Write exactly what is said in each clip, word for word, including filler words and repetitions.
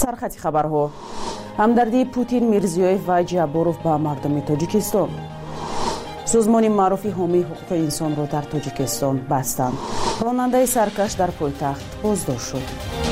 سرخط خبرها. همدردی پوتین، میرزیویف و جابوروف با مردم تاجیکستان. سازمان معروف حامی حقوق انسان را در تاجیکستان بستند. راننده سرکش در پایتخت بازداشت شد.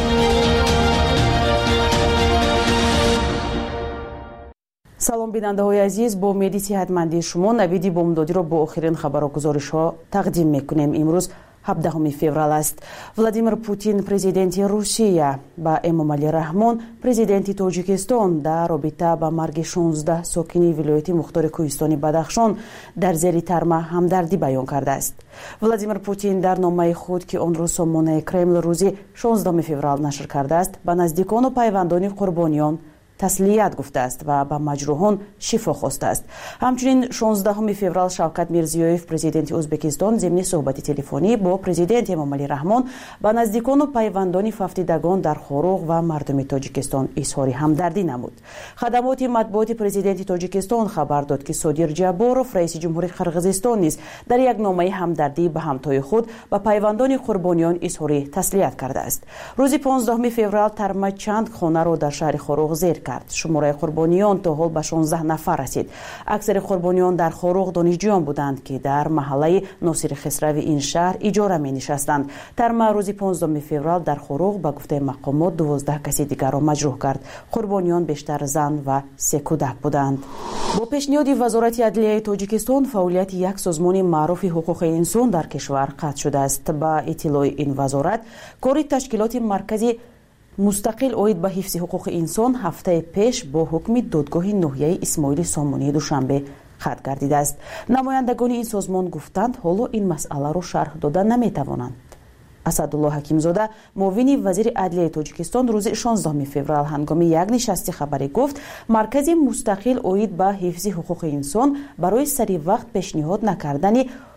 سلام بیننده های عزیز، با امید صحتمندی شما نوید بامدادی را با آخرین خبر و گزارش ها تقدیم میکنیم. امروز هفدهم فوریه است. ولادیمیر پوتین پرزیدنت روسیه با امامعلی رحمان پرزیدنت تاجیکستان در رابطه با مرگ شانزده ساکن ولایت مختار کوهستانی بدخشان در زیر ترمه همدردی بیان کرده است. ولادیمیر پوتین در نامه خود که آن را سامانه کرمل روزی شانزدهم فوریه نشر کرده است به نزدیکان و پیوندان قربانیان تسلیت گفته است و به مجروحان شفا خواسته است. همچنین شانزدهم فوریه شوکت میرزیویف پرزیدنت ازبکستان ضمن صحبت تلفنی با پرزیدنت امامعلی رحمان به نزدیکان و پیوندان ففتیدگان در خاروغ و مردم تاجیکستان اظهار همدردی نمود. خدمات مطبوعات پرزیدنت تاجیکستان خبر داد که صادر جابوروف رئیس جمهوری قرقیزستان نیز در یک نامه همدردی به همتای خود و پیوندان قربانیان اظهار تسلیت کرده است. روز پانزدهم فوریه ترمه چند خانه را در شهر خاروغ زیر شماره قربانیان تا حال به شانزده نفر رسید. اکثر قربانیان در خاروغ دانشجویان بودند که در محله ناصر خسروی این شهر اجاره می نشستند. ترمه روز پانزدهم فوریه در خاروغ به گفته مقامات دوازده کسی دیگر را مجروح کرد. قربانیان بیشتر زن و سه کودک بودند. با پیشنهاد وزارت عدلیه تاجیکستان فعالیت یک سازمان معروف حقوق انسان در کشور قطع شده است. با اطلاع این وزارت کار تشکیلات مرکزی مستقل اوید به حفظ حقوق انسان هفته پیش با حکم دادگاه ناحیه اسماعیل سامانی دوشنبه ختم گردیده است. نمایندگان این سازمان گفتند حالا این مسئله را شرح دادن نمیتوانند. اسدالله حکیمزاده معاون وزیر عدلیه تاجیکستان روز شانزدهم فوریه هنگام یک نشست خبری گفت مرکز مستقل اوید به حفظ حقوق انسان برای سری وقت پیشنهاد نکردن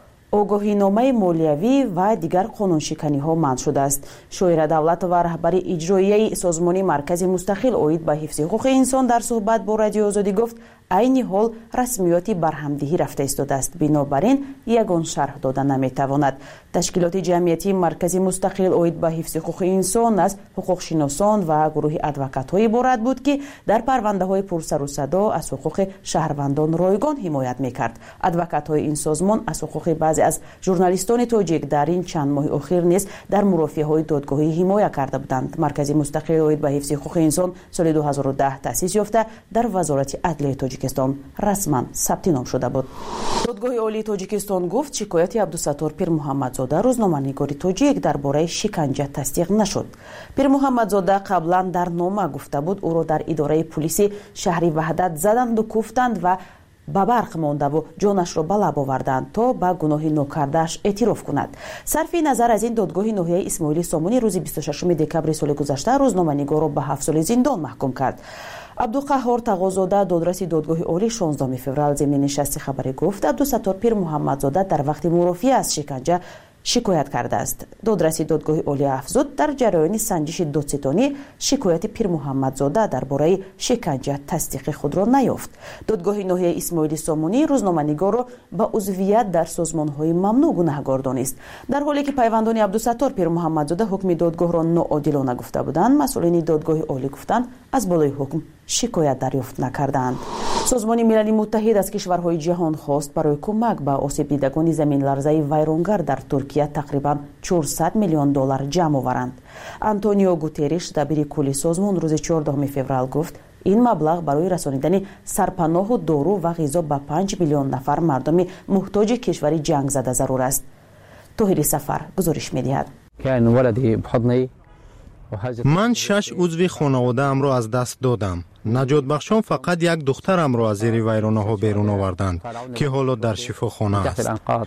آگاهینامه مالیوی و دیگر قانونشکنی ها منع شده است. شورای دولت و رهبر اجرایی سازمان مرکز مستقل اوید به حفظ حقوق انسان در صحبت با رادیو آزادی گفت عین حال رسمیاتی برهمدهی رفته ایستاده است، بنابراین یگان شرح دادن نمیتواند. تشکیلات جمعیتی مرکز مستقل اوید به حفظ حقوق انسان از حقوق شناسان و گروه ادوکات های عبارت بود که در پرونده های پرسر و صدا از حقوق شهروندان رایگان حمایت میکرد. ادوکات های این سازمان از حقوق بعضی از ژورنالیستان تاجیک در این چند ماه اخیر نیز در مرافعه های دادگاهی حمایت کرده بودند. مرکز مستقل اوید به حفظ حقوق انسان سال دو هزار و ده تأسیس یافته در وزارت عدلیه تاجیکستان رسما ثبت نام شده بود. دادگاه عالی تاجیکستان گفت شکایت عبدالستار پیر محمدزاده روزنامه‌نگار تاجیک درباره شکنجه تصدیق نشد. پیر محمدزاده قبلا در نامه گفته بود او را در اداره پلیس شهری وحدت زدند و کوفتند و به برق مانده و جانش را به لب آوردند تا به گناه ناکرده‌اش اعتراف کند. صرف نظر از این دادگاه ناحیه اسماعیل سامانی روز بیست و ششم دکبر سال گذشته روزنامه‌نگار را به هفت سال زندان محکوم کرد. عبدالقهار تقاضاده دادرس دادگاه عالی شانزدهم فوریه ضمن نشست خبری گفت عبدالستار پیر محمدزاده در وقت مرافعه از شکنجه شکایت کرده است. دادرس دادگاه عالی افزود در جریان سنجش دادستانی شکایت پیر محمدزاده درباره شکنجه تصدیق خود را نیافت. دادگاه ناحیه اسماعیل سامانی روزنامه‌نگار را به عضویت در سازمان‌های ممنوع گناهکار دانست. در حالی که پیوندان عبدالستار پیر محمدزاده حکم دادگاه را ناعادلانه گفته بودند، مسئولین دادگاه عالی گفتند از بالای حکم شکایت دریافت نکردند. سازمان ملل متحد از کشورهای جهان خواست برای کمک به آسیب دیدگان زمین لرزه ویرانگر در ترکیه تقریبا چهارصد میلیون دلار جمع آورند. آنتونیو گوتریش دبیر کل سازمان روز چهاردهم فوریه گفت این مبلغ برای رسانیدن سرپناه و دارو و غذا به پنج میلیون نفر مردم محتاج کشور جنگ زده ضرور است. طاهر سفر گزارش می‌دهد. من شش عضو خانواده ام را از دست دادم. نجات بخشان فقط یک دخترم را از زیر ویرانه ها بیرون آوردند که حالا در شفاخانه است.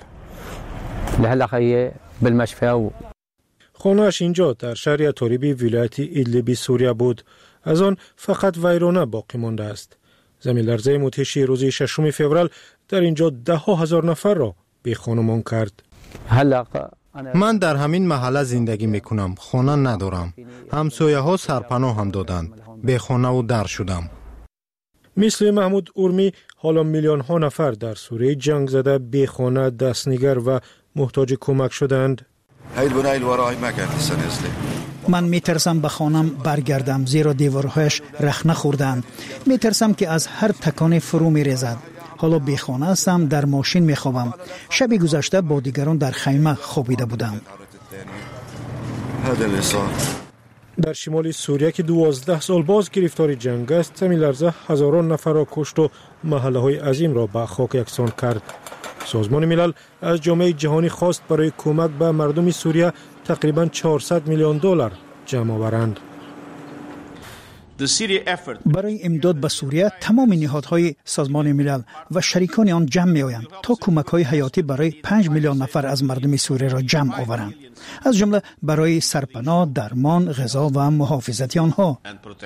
خانه‌اش اینجا در شهر تاریبی ولایت ایدلیبی سوریه بود. از آن فقط ویرانه باقی مانده است. زمین لرزه مدهش روز ششم فوریه در اینجا ده ها هزار نفر را بی خانمان کرد. من در همین محله زندگی میکنم. خانه ندارم. همسایه ها سرپناه هم دادند. بی خانه و در شدم. مثل محمود اورمی حالا میلیون ها نفر در سوریه جنگ زده بی خانه، دستنگر و محتاج کمک شدند. من میترسم به خانم برگردم زیرا دیوارهایش رخنه خوردند. میترسم که از هر تکانی فرو میریزد. حالا بی خانه هستم، در ماشین میخوابم. شب گذشته با دیگران در خیمه خوابیده بودم. در شمال سوریه که دوازده سال باز گرفتار جنگ است، زمین لرزه هزاران نفر را کشت و محله های عظیم را به خاک یکسان کرد. سازمان ملل از جامعه جهانی خواست برای کمک به مردم سوریه تقریباً چهارصد میلیون دلار جمع آورند. برای امداد به سوریه تمام نهادهای سازمان ملل و شریکان آن جمع می آیند تا کمک‌های حیاتی برای پنج میلیون نفر از مردم سوریه را جمع آورند، از جمله برای سرپناه، درمان، غذا و محافظت آنها.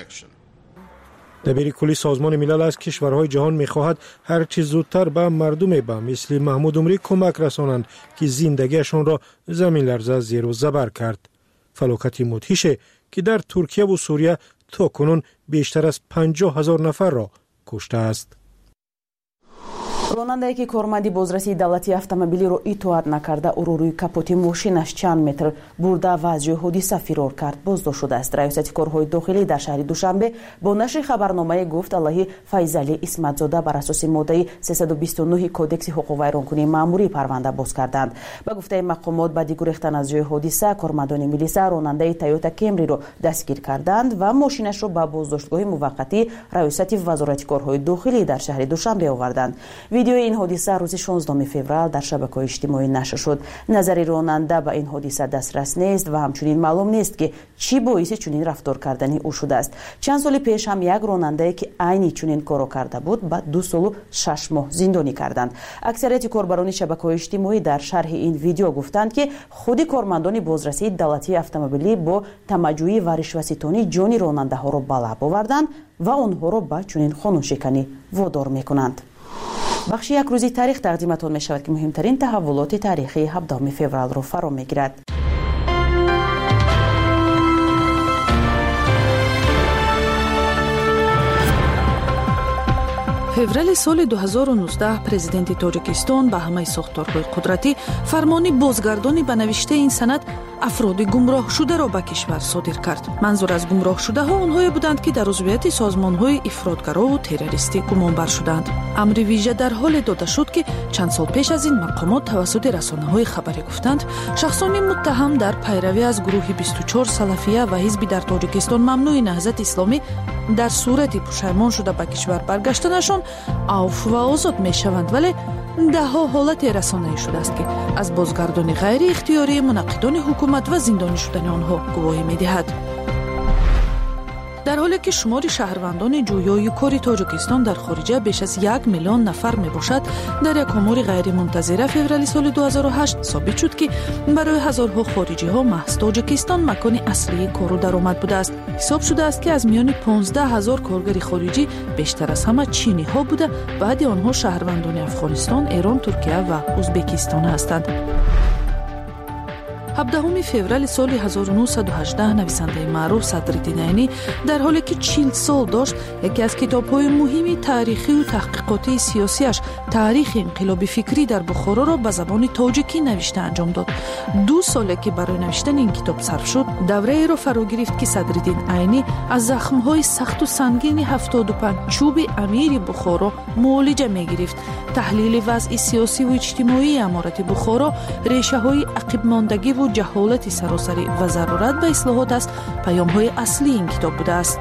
دبیر کلی سازمان ملل از کشورهای جهان می‌خواهد هر چیز زودتر به مردم به مثل محمود عمری کمک رسانند که زندگیشان را زمین لرزه زیر و زبر کرد. فلاکت مدهش که در ترکیه و سوریه تا کنون بیشتر از پنجاه هزار نفر را کشته است. ронандае ки корманди бозрасии давлатии автомобилиро итоат накарда ӯро рӯи капоти мошинаш чанд метр бурда ва аз ҷои ҳодиса фирор кард боздошт шудааст. раёсати корҳои дохилӣ дар шаҳри душанбе бо нашри хабарномае гуфт аллаҳи файзалӣ исматзода бар асоси моддаи сесаду бисту нӯҳи кодекси ҳуқуқвайронкунии маъмурӣ парванда боз карданд. ба гуфтаи мақомот баъди гурехтан аз ҷои ҳодиса кормандони милиса ронандаи Toyota Camry-ро дастгир карданд ва мошинашро ба боздоштгоҳи муваққатии раёсати вазорати корҳои дохилӣ дар шаҳри душанбе оварданд. видеои ин ҳодиса рӯзи шонздаҳуми феврал дар шабакаҳои иҷтимоӣ нашр шуд. назари ронанда ба ин ҳодиса дастрас нест ва ҳамчунин маълум нест ки чӣ боиси чунин рафтор кардани ӯ шудааст. чанд соли пеш ҳам як ронандае ки айни чунин коро карда буд ба ду солу шаш моҳ зиндонӣ карданд. аксарияти корбарони шабакаҳои иҷтимоӣ дар шарҳи ин видео гуфтанд ки худи кормандони бозрасии давлатии автомобилӣ бо тамаҷҷӯӣ ва ришваситонӣ ҷони ронандаҳоро ба лаб оварданд ва онҳоро ба чунин қонуншиканӣ водор мекунанд. бахши як рӯзи таърих тақдиматон мешавад ки муҳимтарин таҳаввулоти таърихии ҳабдаҳуми февралро фаро мегирад. феврали соли ду ҳазору нуздаҳ президенти тоҷикистон ба ҳамаи сохторҳои қудратӣ фармони бозгардони ба навиштаи ин санад афроди гумроҳшударо ба кишвар содир кард. манзур аз гумроҳшудаҳо онҳое буданд ки дар узвияти созмонҳои ифротгарову террористӣ гумонбар шуданд. амри вижа дар ҳоле дода шуд ки чанд сол пеш аз ин мақомот тавассути расонаҳои хабарӣ гуфтанд шахсони муттаҳам дар пайравӣ аз гурӯҳи бисту чор салафия ва ҳизби дар тоҷикистон мамнӯи наҳзати исломӣ дар сурати пушаймон шуда ба кишвар баргаштанашон авф ва озод мешаванд, вале даҳҳо ҳолати расонаӣ шудааст ки аз бозгардони ғайриихтиёрии мунаққидони ҳукумат ва зиндонӣ шудани онҳо гувоҳӣ медиҳад. дар ҳоле ки шумори шаҳрвандони ҷӯёю кори тоҷикистон дар хориҷа беш аз як миллион нафар мебошад, дар як омори ғайримунтазира феврали соли ду ҳазору ҳашт собит шуд ки барои ҳазорҳо хориҷиҳо маҳз тоҷикистон макони аслии кору даромад будааст. ҳисоб шудааст ки аз миёни понздаҳ ҳазор коргари хориҷӣ бештар аз ҳама чиниҳо буда, баъди онҳо шаҳрвандони Афғонистон, Эрон, Туркия ва Узбекистон ҳастанд. ҳабдаҳуми феврали соли ҳазору нуҳсаду ҳаждаҳ нависандаи маъруф Садриддин Айнӣ дар ҳоле ки чил сол дошт, яке аз китобҳои муҳими таърихию таҳқиқотии сиёсиаш «Таърихи инқилоби фикрӣ дар Бухороро» ба забони тоҷикӣ навишта анҷом дод. ду соле ки барои навиштани ин китоб сарф шуд, давраеро фаро гирифт ки Садриддин Айнӣ аз захмҳои сахту сангини ҳафтоду панҷ чӯби амири Бухоро муолиҷа мегирифт. таҳлили вазъи сиёсиву иҷтимоии аморати Бухоро решаҳои ақибмондагиву ҷаҳолати саросарӣ ва зарурат ба ислоҳот аст паёмҳои аслии ин китоб будааст.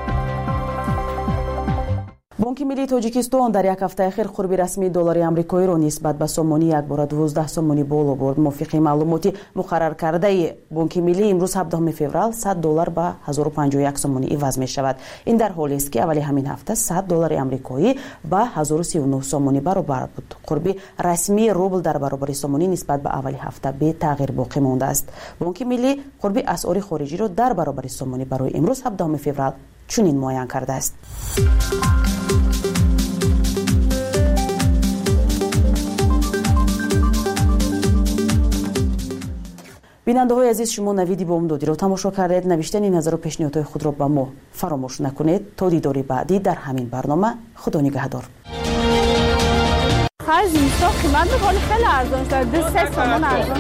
бонки миллии тоҷикистон дар як ҳафтаи ахир қурби расмии доллари амрикоиро нисбат ба сомонӣ як бора дувоздаҳ сомонӣ боло бурд. мувофиқи маълумоти муқарраркардаи бонки миллӣ имрӯз ҳабдаҳуми феврал сад доллар ба ҳазору панҷоҳу як сомонӣ иваз мешавад. ин дар ҳолест ки аввали ҳамин ҳафта сад доллари амрикоӣ ба ҳазору сию нӯҳ сомонӣ баробар буд. қурби расмии рубл дар баробари сомонӣ нисбат ба аввали ҳафта бетағйир боқӣ мондааст. бонки миллӣ қурби асъори хориҷиро дар баробари сомонӣ барои имрӯз ҳабдаҳуми феврал чунин муайян кардааст. бинандаҳои азиз, шумо навиди бомдодиро тамошо кардед. навиштани назару пешниҳодҳои худро ба мо фаромӯш накунед. то дидори баъдӣ дар ҳамин барнома. худо нигаҳдор. آخر زیستا قیمت میکنه خیلی ارزان شده سه تومن ارزان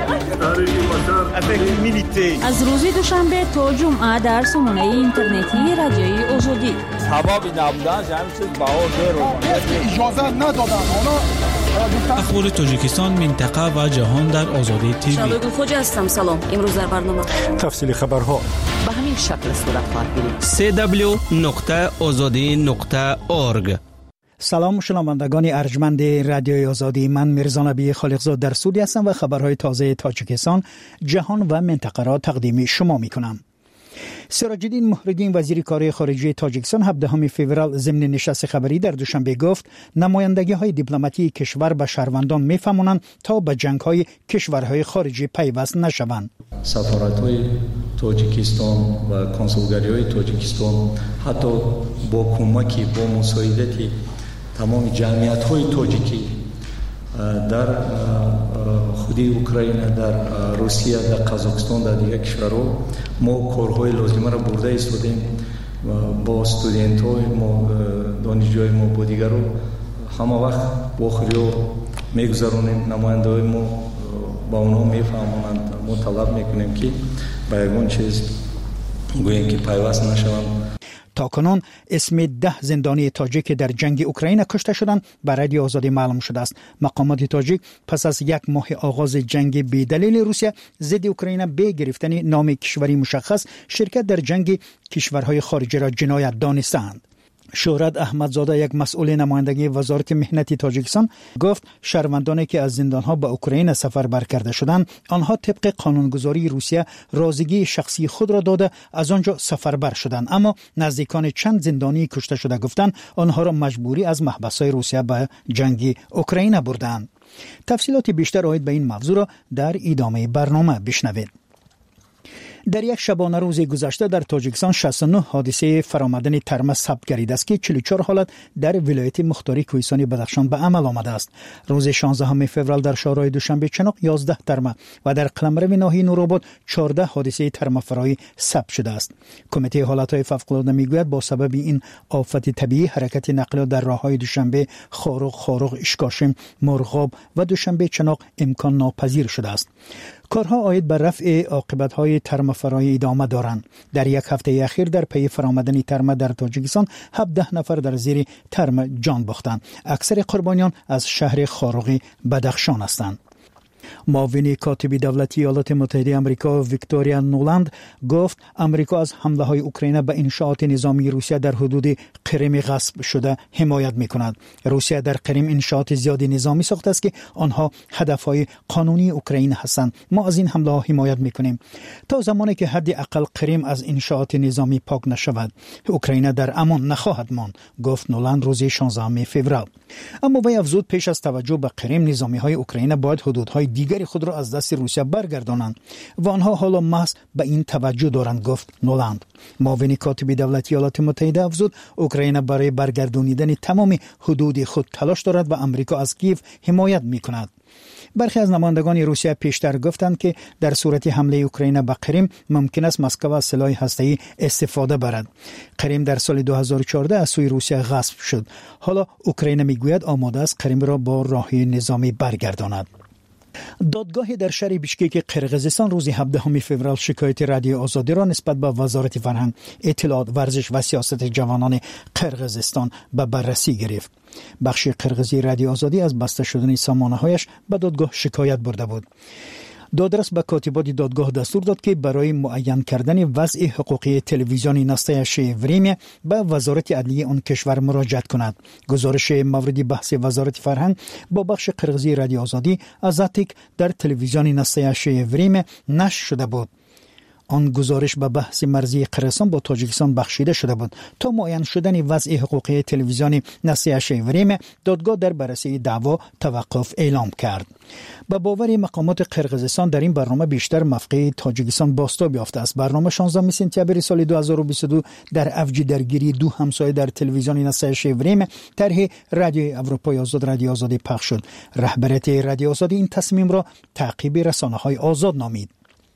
شده. از روز دوشنبه تا جمعه در سامانه اینترنتی رادیوی آزادی سبب نبودن همین چیز بهار داره اجازه ندادن اونا. اخبار تاجیکستان، منطقه و جهان در آزادی تیوی. شادو خوجا هستم. سلام. امروز در برنامه تفصیل خبرها به همین شکل صورت خواهد گیرید. سی دبلیو نقطه آزادی نقطه اورگ. سلام شنوندگان ارجمند رادیوی آزادی، من میرزا نبی خالقزاد در استودیو هستم و خبرهای تازه تاجیکستان، جهان و منطقه را تقدیم شما میکنم. سراج الدین محردین وزیر کار خارجه تاجیکستان هفدهم فوریه ضمن نشست خبری در دوشنبه گفت نمایندگی های دیپلماتی کشور به شهروندان میفهمونند تا به جنگ های کشورهای خارجی پیوست نشوند. سفارت های تاجیکستان و کنسولگری های تاجیکستان حتی با کمکی با مساعدت تمام جمعیت های تاجیکی در خودی اوکراین، در روسیه، در قزاقستان، در دیگر کشورها ما کارهای لازمه را برده ایستادیم با استودنت های ما، دانشجوهای ما، با دیگر رو همه وقت با آخری میگذرونیم. نماینده های ما با اونها میفهمونند. ما طلب میکنیم که با یگان چیز گوییم که پیوست نشوند. تاکنون اسم ده زندانی تاجیک در جنگ اوکراین کشته شدند به رادیو آزادی معلوم شده است. مقامات تاجیک پس از یک ماه آغاز جنگ بی دلیل روسیه ضد اوکراین به گرفتن نام کشوری مشخص شرکت در جنگ کشورهای خارجی را جنایت دانستند. شهرت احمدزاده، یک مسئول نمایندگی وزارت مهنتی تاجیکستان، گفت شهروندانی که از زندانها به اوکراین سفر بر کرده شدند آنها طبق قانونگذاری روسیه رازیگی شخصی خود را داده از آنجا سفر بر شدند، اما نزدیکان چند زندانی کشته شده گفتند آنها را مجبوری از محبس‌های روسیه به جنگ اوکراین بردند. تفصیلات بیشتر آید به این موضوع را در ادامه برنامه بشنوید. در یک شبانه روز گذشته در تاجیکستان شصت و نه حادثه فرآمدن ترمه ثبت گردیده است که چهل و چهار حالت در ولایت مختاری کوهستانی بدخشان به عمل آمده است. روز شانزدهم فوریه در شهرهای دوشنبه چناق یازده ترمه و در قلمرو ناحیه نورآباد چهارده حادثه ترمه فرایی ثبت شده است. کمیته حالتهای فوق‌العاده میگوید با سبب این آفت طبیعی حرکت نقلیات در راههای دوشنبه، خاروق، خاروق، اشکاشم، مرغاب و دوشنبه چناق امکان ناپذیر شده است. کارها آید به رفع عاقبت‌های ترمه فرایی ادامه دارند. در یک هفته اخیر در پی فرآمدن ترمه در تاجیکستان هفده نفر در زیر ترمه جان باختند. اکثر قربانیان از شهر خاروق بدخشان هستند. معاون کاتب دولتی ایالات متحده آمریکا ویکتوریا نولند گفت آمریکا از حمله های اوکراین به انشاءات نظامی روسیه در حدود قرم غصب شده حمایت می‌کند. روسیه در قرم انشاءات زیادی نظامی ساخته است که آنها هدف‌های قانونی اوکراین هستند. ما از این حمله ها حمایت می‌کنیم تا زمانی که حد اقل قرم از انشاءات نظامی پاک نشود اوکراین در امان نخواهد ماند، گفت نولند روز شانزدهم فوریه. اما وی افزود پیش از توجه به قرم نظامی‌های اوکراین باید حدودهای دیگری خود را از دست روسیه برگردانند و آنها حالا محض به این توجه دارند، گفت نولند. معاون کاتب دولتی ایالات متحده افزود اوکراین برای برگردانیدن تمام حدود خود تلاش دارد و آمریکا از کیف حمایت می‌کند. برخی از نمایندگان روسیه پیشتر گفتند که در صورت حمله اوکراین به قرم ممکن است مسکو از سلاح هسته‌ای استفاده برد. قرم در سال دو هزار و چهارده از سوی روسیه غصب شد. حالا اوکراین میگوید آماده است قرم را با راهی نظامی برگرداند. دادگاه در شهر بیشکک قرقیزستان روز هفدهم فوریه شکایت رادیو آزادی را نسبت به وزارت فرهنگ، اطلاعات، ورزش و سیاست جوانان قرقیزستان به بررسی گرفت. بخش قرقیزی رادیو آزادی از بسته شدن سامانه‌هایش به دادگاه شکایت برده بود. دادرس به کاتبات دادگاه دستور داد که برای معین کردن وضع حقوقی تلویزیونی ناستایش وریمی به وزارت عدلیه آن کشور مراجعت کند. گزارش مورد بحث وزارت فرهنگ با بخش قرقیزی رادیو آزادی از اتیک در تلویزیون ناستایش وریمی نشر شده بود. آن گزارش به بحث مرزی قرقیزستان با تاجیکستان بخشیده شده بود. تا معین شدن وضع حقوقی تلویزیونی ناستایش وریم دادگاه در بررسی دعوا توقف اعلام کرد. با باور مقامات قرقیزستان در این برنامه بیشتر موقع تاجیکستان بازتاب یافته است. برنامه شانزدهم سپتامبر سال دو هزار و بیست و دو در اوج درگیری دو همسایه در تلویزیون ناستایش وریم طرح رادیو اروپای آزاد رادیو آزادی پخش شد. رهبریت رادیو آزادی این تصمیم را تعقیب رسانه‌های آزاد نامید.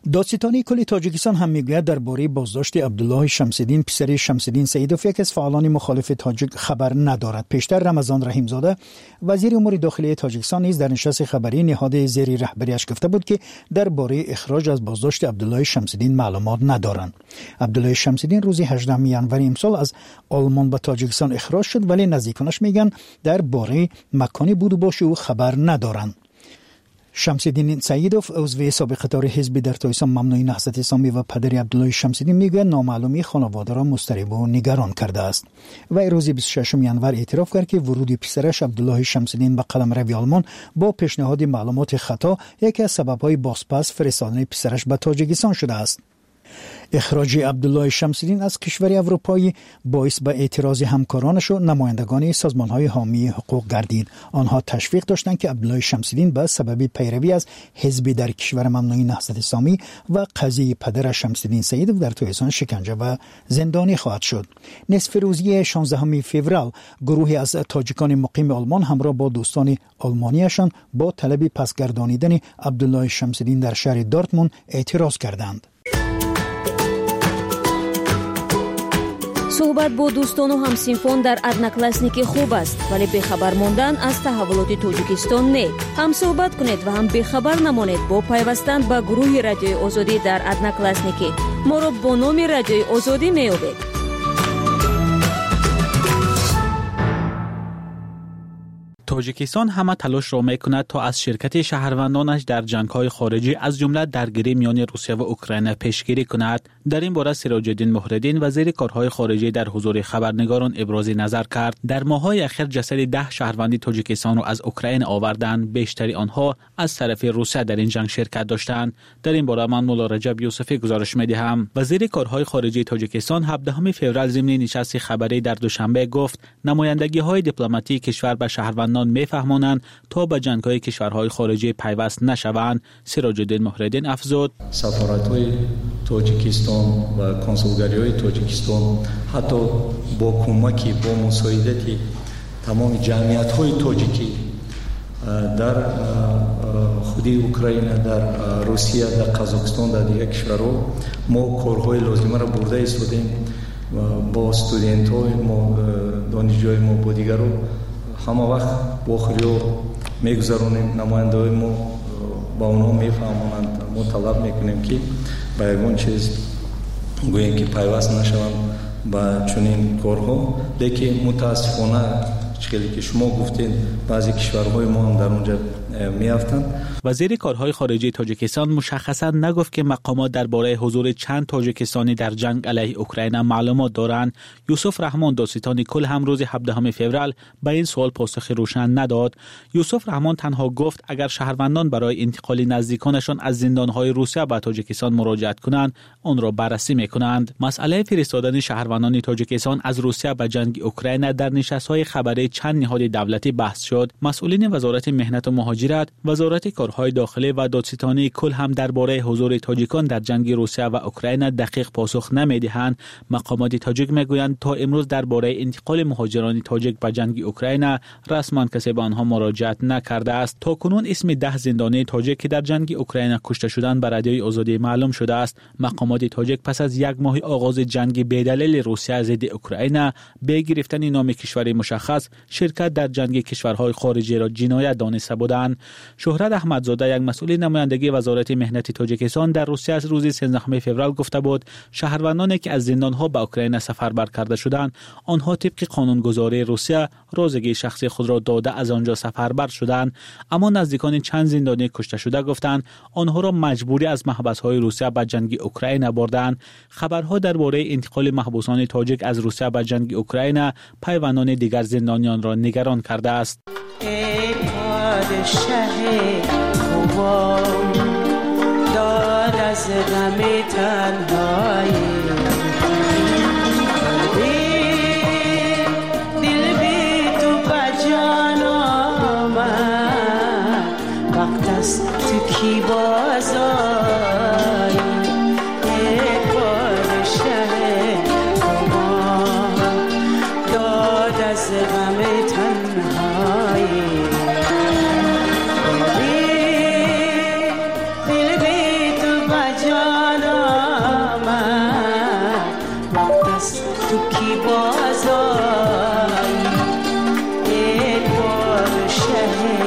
دادستانی کل تاجیکستان هم میگوید درباره بازداشت عبدالله شمس‌الدین پسر شمس‌الدین سیدوف یک از فعالان مخالف تاجیک خبر ندارد. پیشتر رمضان رحیمزاده وزیر امور داخلی تاجیکستان نیز در نشست خبری نهاد زیر رهبریش گفته بود که درباره اخراج از بازداشت عبدالله شمس‌الدین معلومات ندارند. عبدالله شمس‌الدین روز هجدهم ژانویه امسال از آلمان به تاجیکستان اخراج شد، ولی نزدیکانش میگن درباره مکانی بود و باش او خبر ندارند. شمس‌الدین سیدوف عضو سابق قطار حزب در تاجیکستان ممنوع نهضت اسلامی و پدر عبدالله شمس‌الدین میگوید نامعلومی خانواده را مضطرب و نگران کرده است. و روز بیست و ششم ژانویه اعتراف کرد که ورود پسرش عبدالله شمس‌الدین به قلمرو آلمان با پیشنهاد معلومات خطا یکی از سبب‌های بازپس فرستادن پسرش به تاجیکستان شده است. اخراج عبدالله شمس‌الدین از کشور اروپایی باعث به اعتراض همکارانش و نمایندگان سازمان‌های حامی حقوق گردید. آنها تشویق داشتند که عبدالله شمس‌الدین به سبب پیروی از حزب در کشور ممنوع نهضت اسلامی و قضیه پدر شمس‌الدین سیدوف در تاجیکستان شکنجه و زندانی خواهد شد. نصف روزی شانزدهم فوریه گروهی از تاجیکان مقیم آلمان همراه با دوستان آلمانیشان با طلب پسگردانیدن عبدالله شمس‌الدین در شهر دورتموند اعتراض کردند. صحبت با دوستان و همسینفون در ادناکلاسنیکی خوب است، ولی بخبر ماندن از تحولات تاجیکستان نه. هم صحبت کنید و هم بخبر نمانید با پیوستن به گروه رادیوی آزادی در ادناکلاسنیکی. ما را با نام رادیوی آزادی میابید. تاجیکستان همه تلاش را میکند تا از شرکت شهروندانش در جنگ‌های خارجی از جمله درگیری میان روسیه و اوکراین پیشگیری کند. در این باره سراج الدین مهرالدین وزیر کارهای خارجی در حضور خبرنگاران ابراز نظر کرد. در ماه‌های اخیر جسد ده شهروندی تاجیکستان را از اوکراین آوردند، بیشتر آنها از طرف روسیه در این جنگ شرکت داشتند. در این باره من مولا رجب یوسفی گزارش می‌دهم. وزیر کارهای خارجی تاجیکستان هفدهم فوریه ضمن نشست خبری در دوشنبه گفت نمایندگی‌های دیپلماتیک کشور به شهروندان میفهمانند تا به جنگ‌های کشورهای خارجی پیوست نشوند. سراج الدین مهرالدین افزود سفارت‌های تاجیکستان و کنسولگری‌های تاجیکستان حتی با کمکی با مساعدت تمام جمعیت‌های تاجیکی در خودی اوکراین، در روسیه، در قزاقستان، در دیگر کشورها ما کارهای لازمه را برده ایستادیم با استودنت‌های ما، دانشجوهای ما، با دیگران همه وقت با خیلی میگذرونیم. نماینده‌های ما با اونها میفهمونند. ما طلب میکنیم که با یگان چیز گوییم که پیوست نشوند با چنین کارها، لیکن متاسفانه چیزی که شما گفتین بعضی کشورهای ما هم در اونجا میافتند. وزیر کارهای خارجی تاجیکستان مشخصا نگفت که مقامات درباره حضور چند تاجیکستانی در جنگ علیه اوکراین معلومات دارند. یوسف رحمان دادستانی کل هم روز هفدهم فوریه به این سوال پاسخ روشن نداد. یوسف رحمان تنها گفت اگر شهروندان برای انتقال نزدیکانشان از زندانهای روسیه به تاجیکستان مراجعت کنند آن را بررسی میکنند. مسئله فرستادن شهروندان تاجیکستان از روسیه به جنگ اوکراین در نشست‌های خبری چند نهاد دولتی بحث شد. مسئولین وزارت مهنت و مهاجرت، وزارت کارهای داخلی و دادستانی کل هم درباره حضور تاجیکان در جنگ روسیه و اوکراین دقیق پاسخ نمیدهند. مقامات تاجیک میگویند تا امروز درباره انتقال مهاجران تاجیک به جنگ اوکراین رسما کسی به آنها مراجعت نکرده است. تا کنون اسم ده زندانی تاجیک که در جنگ اوکراین کشته شدند به رادیوی آزادی معلوم شده است. مقامات تاجیک پس از یک ماه آغاز جنگ بی‌دلیل روسیه ضد اوکراین به گرفتن نام کشور مشخص شرکت در جنگ کشورهای خارجی را جنایت دانسته بودند. شهرت احمدزاده یک مسئول نمایندگی وزارت مهنت تاجیکستان در روسیه از روز سیزدهم فوریه گفته بود شهروندانی که از زندانها به اوکراین سفربر کرده شدند آنها طبق قانونگذاری روسیه رازگی شخصی خود را داده از آنجا سفربر شدند، اما نزدیکان چند زندانی کشته شده گفتند آنها را مجبوری از محبس‌های روسیه به جنگ اوکراین بردند. خبرها درباره انتقال محبوسان تاجیک از روسیه به جنگ اوکراین پیوندان دیگر زندانیان را نگران کرده است. ای پادشاه خوبان داد از غم تنهایی دل بی تو بجان آمد وقت است تو کی بازایی. ای پادشاه خوبان داد از غم تنهایی دل بی تو بجان تو کی بازایی ای پادشه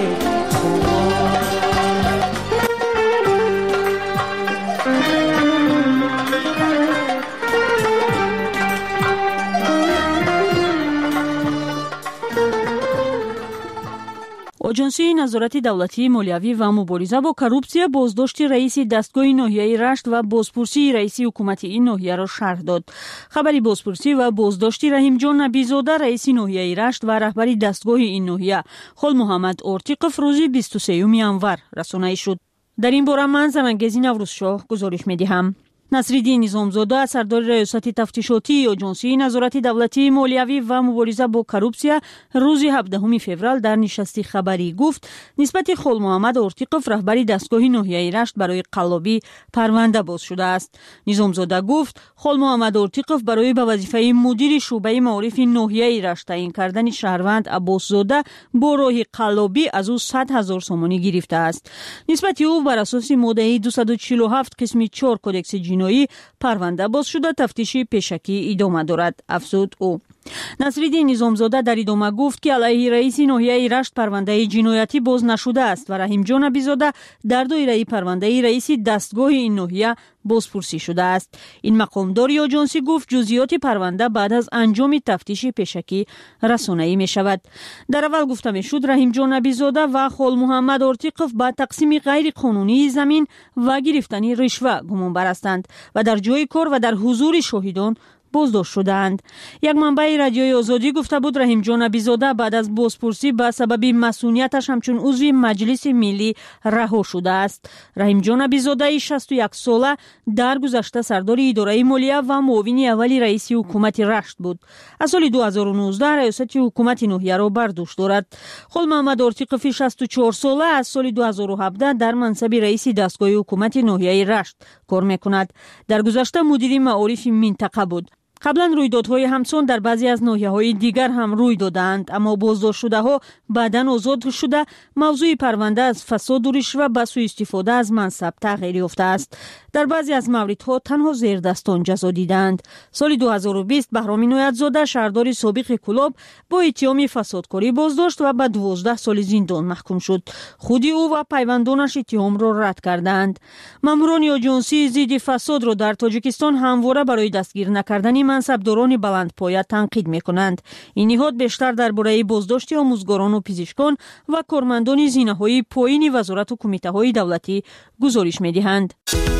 اجنسی نظارت دولتی مالیوی و مبارزه با کروپسیا بازداشت رئیس دستگاه ناحیه رشت و بازپرسی رئیس حکومت این ناحیه را شرح داد. خبری بازپرسی و بازداشت رحیم جان نبیزاده رئیس ناحیه رشت و رهبر دستگاه این ناحیه خل محمد ارتیقف روز بیست و سوم انور رسانه‌ای شد. در این باره من زمانگزی نوروزشاه گزارش می‌دهم. نصرالدین نظامزاده سردار ریاست تفتیشاتی اجنسی نظارت دولتی مالیوی و مبارزه با کروپسیا روز هفدهم فوریه در نشست خبری گفت نسبت خل محمد ارتیقف رهبر دستگاه ناحیه رشت برای قلابی پرونده باز شده است. نظامزاده گفت خل محمد ارتیقف برای به وظیفه مدیر شعبه معارف ناحیه رشت تعیین کردن شهروند عباس زاده با راه قلابی از او صد هزار سومانی گرفته است. نسبت او بر اساس ماده دویست و چهل و هفت قسم چهار کدکس جنایی پرونده باز شده تفتیش پیشکی ادامه دارد افزود او. نصرالدین نظامزاده در ادامه گفت که علیه رئیس ناحیه رشت پرونده جنایتی باز نشده است و رحیم جان نبیزاده در دایره پرونده رئیس دستگاه این ناحیه بازپرسی شده است. این مقامدار اجنسی گفت جزئیات پرونده بعد از انجام تفتیش پیشکی رسانه‌ای می شود. در اول گفته می شد رحیم جان نبیزاده و خل محمد ارتیقف با تقسیم غیر قانونی زمین و گرفتن رشوه گمانبر هستند و در جای کار و در حضور شاهدان بازداشت شدند. یک منبع رادیوی آزادی گفته بود رحیم جان نبیزاده بعد از بازپرسی به سبب مسئولیتش همچون عضو مجلس ملی رها شده است. رحیم جان نبیزاده شصت و یک ساله در گذشته سردار اداره مالیه و معاون اول رئیس حکومت رشت بود. از سال دو هزار و نوزده ریاست حکومت ناحیه را بر دوش دارد. خل محمد ارتیقف شصت و چهار ساله از سال دو هزار و هفده در منصب رئیس دستگاه حکومت ناحیه رشت کار میکند. در گذشته مدیر معارف منطقه بود. قبلا رویدادهای همسان در بعضی از ناحیه‌های دیگر هم روی دادند اما بازداشت شده ها بعداً آزاد شده. موضوع پرونده از فساد و رشوه به سوء استفاده از منصب تغییر یافته است. در بعضی از موردها تنها زیردستان جزا دیدند. سال دو هزار و بیست بهرام عنایت‌زاده شهردار سابق کلاب با اتهام فسادکاری بازداشت و به دوازده سال زندان محکوم شد. خودی او و پیوندانش اتهام را رد کردند. ماموران اجنسی ضد فساد را در تاجیکستان همواره برای دستگیر نکردن منصبداران بلندپایه تنقید می‌کنند. این نهاد بیشتر درباره بازداشت آموزگاران و پزشکان و کارمندان زینه‌های پایین وزارت و کمیته‌های دولتی گزارش می‌دهند.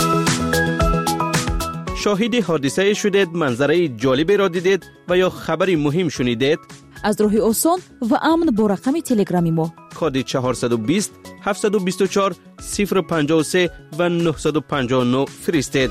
شاهد حادثه شدید، منظره جالبی را دیدید و یا خبری مهم شنیدید؟ از راه آسان و امن با رقم تلگرامی ما کد چهارصد و بیست هفتصد و بیست و چهار صفر پنجاه و سه و نهصد و پنجاه و نه فرستید.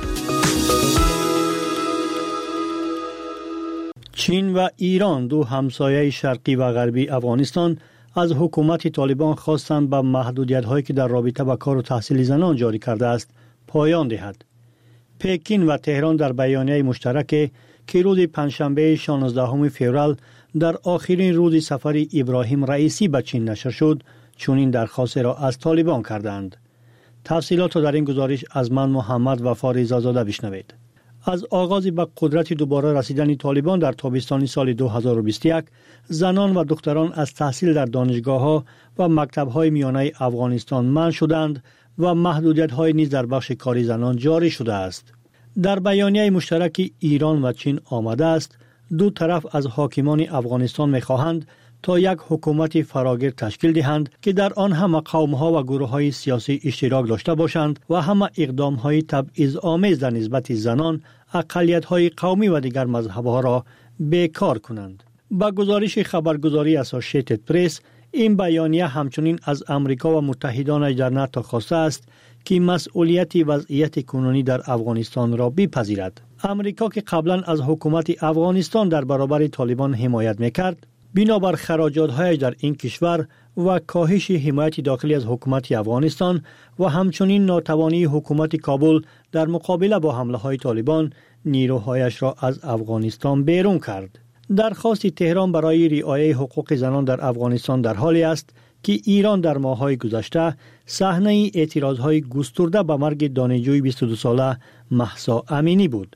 چین و ایران دو همسایه شرقی و غربی افغانستان از حکومت طالبان خواستند به محدودیت‌هایی که در رابطه با کار و تحصیل زنان جاری کرده است پایان دهد. پکین و تهران در بیانیه مشترک که روز پنجشنبه شانزدهم فوریه در آخرین روز سفر ابراهیم رئیسی به چین نشر شد چنین درخواست را از طالبان کردند. تفصیلات را در این گزارش از من محمد وفا رضازاده بشنوید. از آغاز به قدرت دوباره رسیدن طالبان در تابستان سال دو هزار و بیست و یک زنان و دختران از تحصیل در دانشگاه‌ها و مکتب‌های میانه افغانستان منع شدند و محدودیت‌های نیز در بخش کاری زنان جاری شده است. در بیانیه مشترک ایران و چین آمده است دو طرف از حاکمان افغانستان می‌خواهند تا یک حکومت فراگیر تشکیل دهند که در آن همه قوم‌ها و گروه‌های سیاسی اشتراک داشته باشند و همه اقدام‌های تبعیض‌آمیز در نسبت زنان، اقلیت‌های قومی و دیگر مذهب‌ها را بیکار کنند. با گزارش خبرگزاری اسوسییتد پرس این بیانیه همچنین از امریکا و متحدانش در ناتو خواسته است که مسئولیت وضعیت کنونی در افغانستان را بپذیرد. امریکا که قبلا از حکومت افغانستان در برابر طالبان حمایت می‌کرد، بنابر خراجات‌هایش در این کشور و کاهش حمایت داخلی از حکومت افغانستان و همچنین ناتوانی حکومت کابل در مقابله با حمله‌های طالبان نیروهایش را از افغانستان بیرون کرد. درخواست تهران برای رعایت حقوق زنان در افغانستان در حالی است که ایران در ماه‌های گذشته صحنه اعتراض‌های گسترده به مرگ دانشجوی بیست و دو ساله مهسا امینی بود.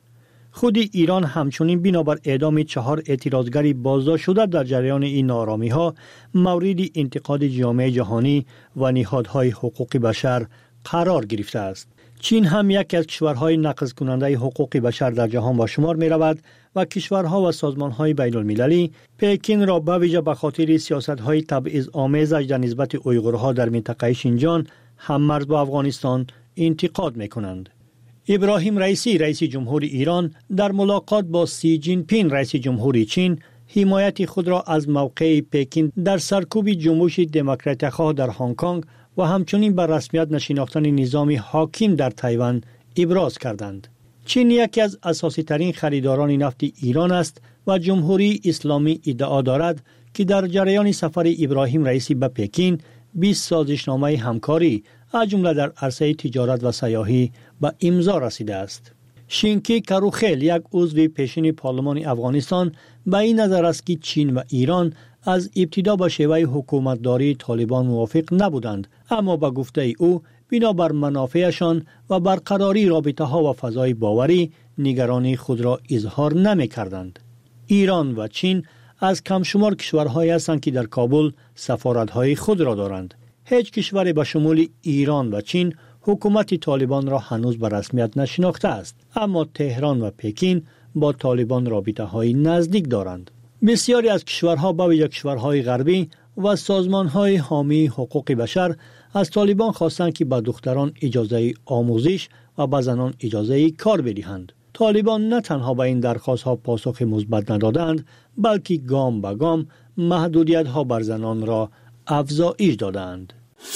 خود ایران همچنین بنابر اعدام چهار اعتراضگری بازداشت شده در جریان این نارامی ها مورد انتقاد جامعه جهانی و نهادهای حقوق بشر قرار گرفته است. چین هم یکی از کشورهای نقض کننده حقوق بشر در جهان به شمار می رود و کشورها و سازمانهای بین المللی پکین را به ویژه به خاطر سیاستهای تبعیض آمیزش در نسبت اویغورها در منطقه شینجان هم‌مرز با افغانستان انتقاد می کنند. ابراهیم رئیسی رئیس جمهوری ایران در ملاقات با سی جین پین رئیس جمهوری چین حمایت خود را از موقع پکین در سرکوب جنبش دموکرات‌خواه در هنگ کنگ و همچنین بر رسمیت نشناختن نظام حاکم در تایوان ابراز کردند. چین یکی از اساسی ترین خریداران نفت ایران است و جمهوری اسلامی ادعا دارد که در جریان سفر ابراهیم رئیسی به پکین بیست سازشنامه همکاری از جمله در عرصه تجارت و سیاحی به امضا رسیده است. شینکی کروخیل یک عضو پیشین پارلمان افغانستان به این نظر است که چین و ایران از ابتدا به شیوه حکومتداری طالبان موافق نبودند، اما به گفته او بنابر منافعشان و برقراری رابطه ها و فضای باوری نگرانی خود را اظهار نمی کردند. ایران و چین از کم شمار کشورهایی هستند که در کابل سفارت‌های خود را دارند. هیچ کشوری به شمول ایران و چین حکومت طالبان را هنوز به رسمیت نشناخته است، اما تهران و پکین با طالبان رابطه‌های نزدیک دارند. بسیاری از کشورها با ویژه کشورهای غربی و سازمان‌های حامی حقوق بشر از طالبان خواستند که به دختران اجازه آموزش و به زنان اجازه کار بدهند. طالبان نه تنها به این درخواست‌ها پاسخ مثبت ندادند، بلکه گام به گام محدودیت‌ها بر زنان را افزایش دادند.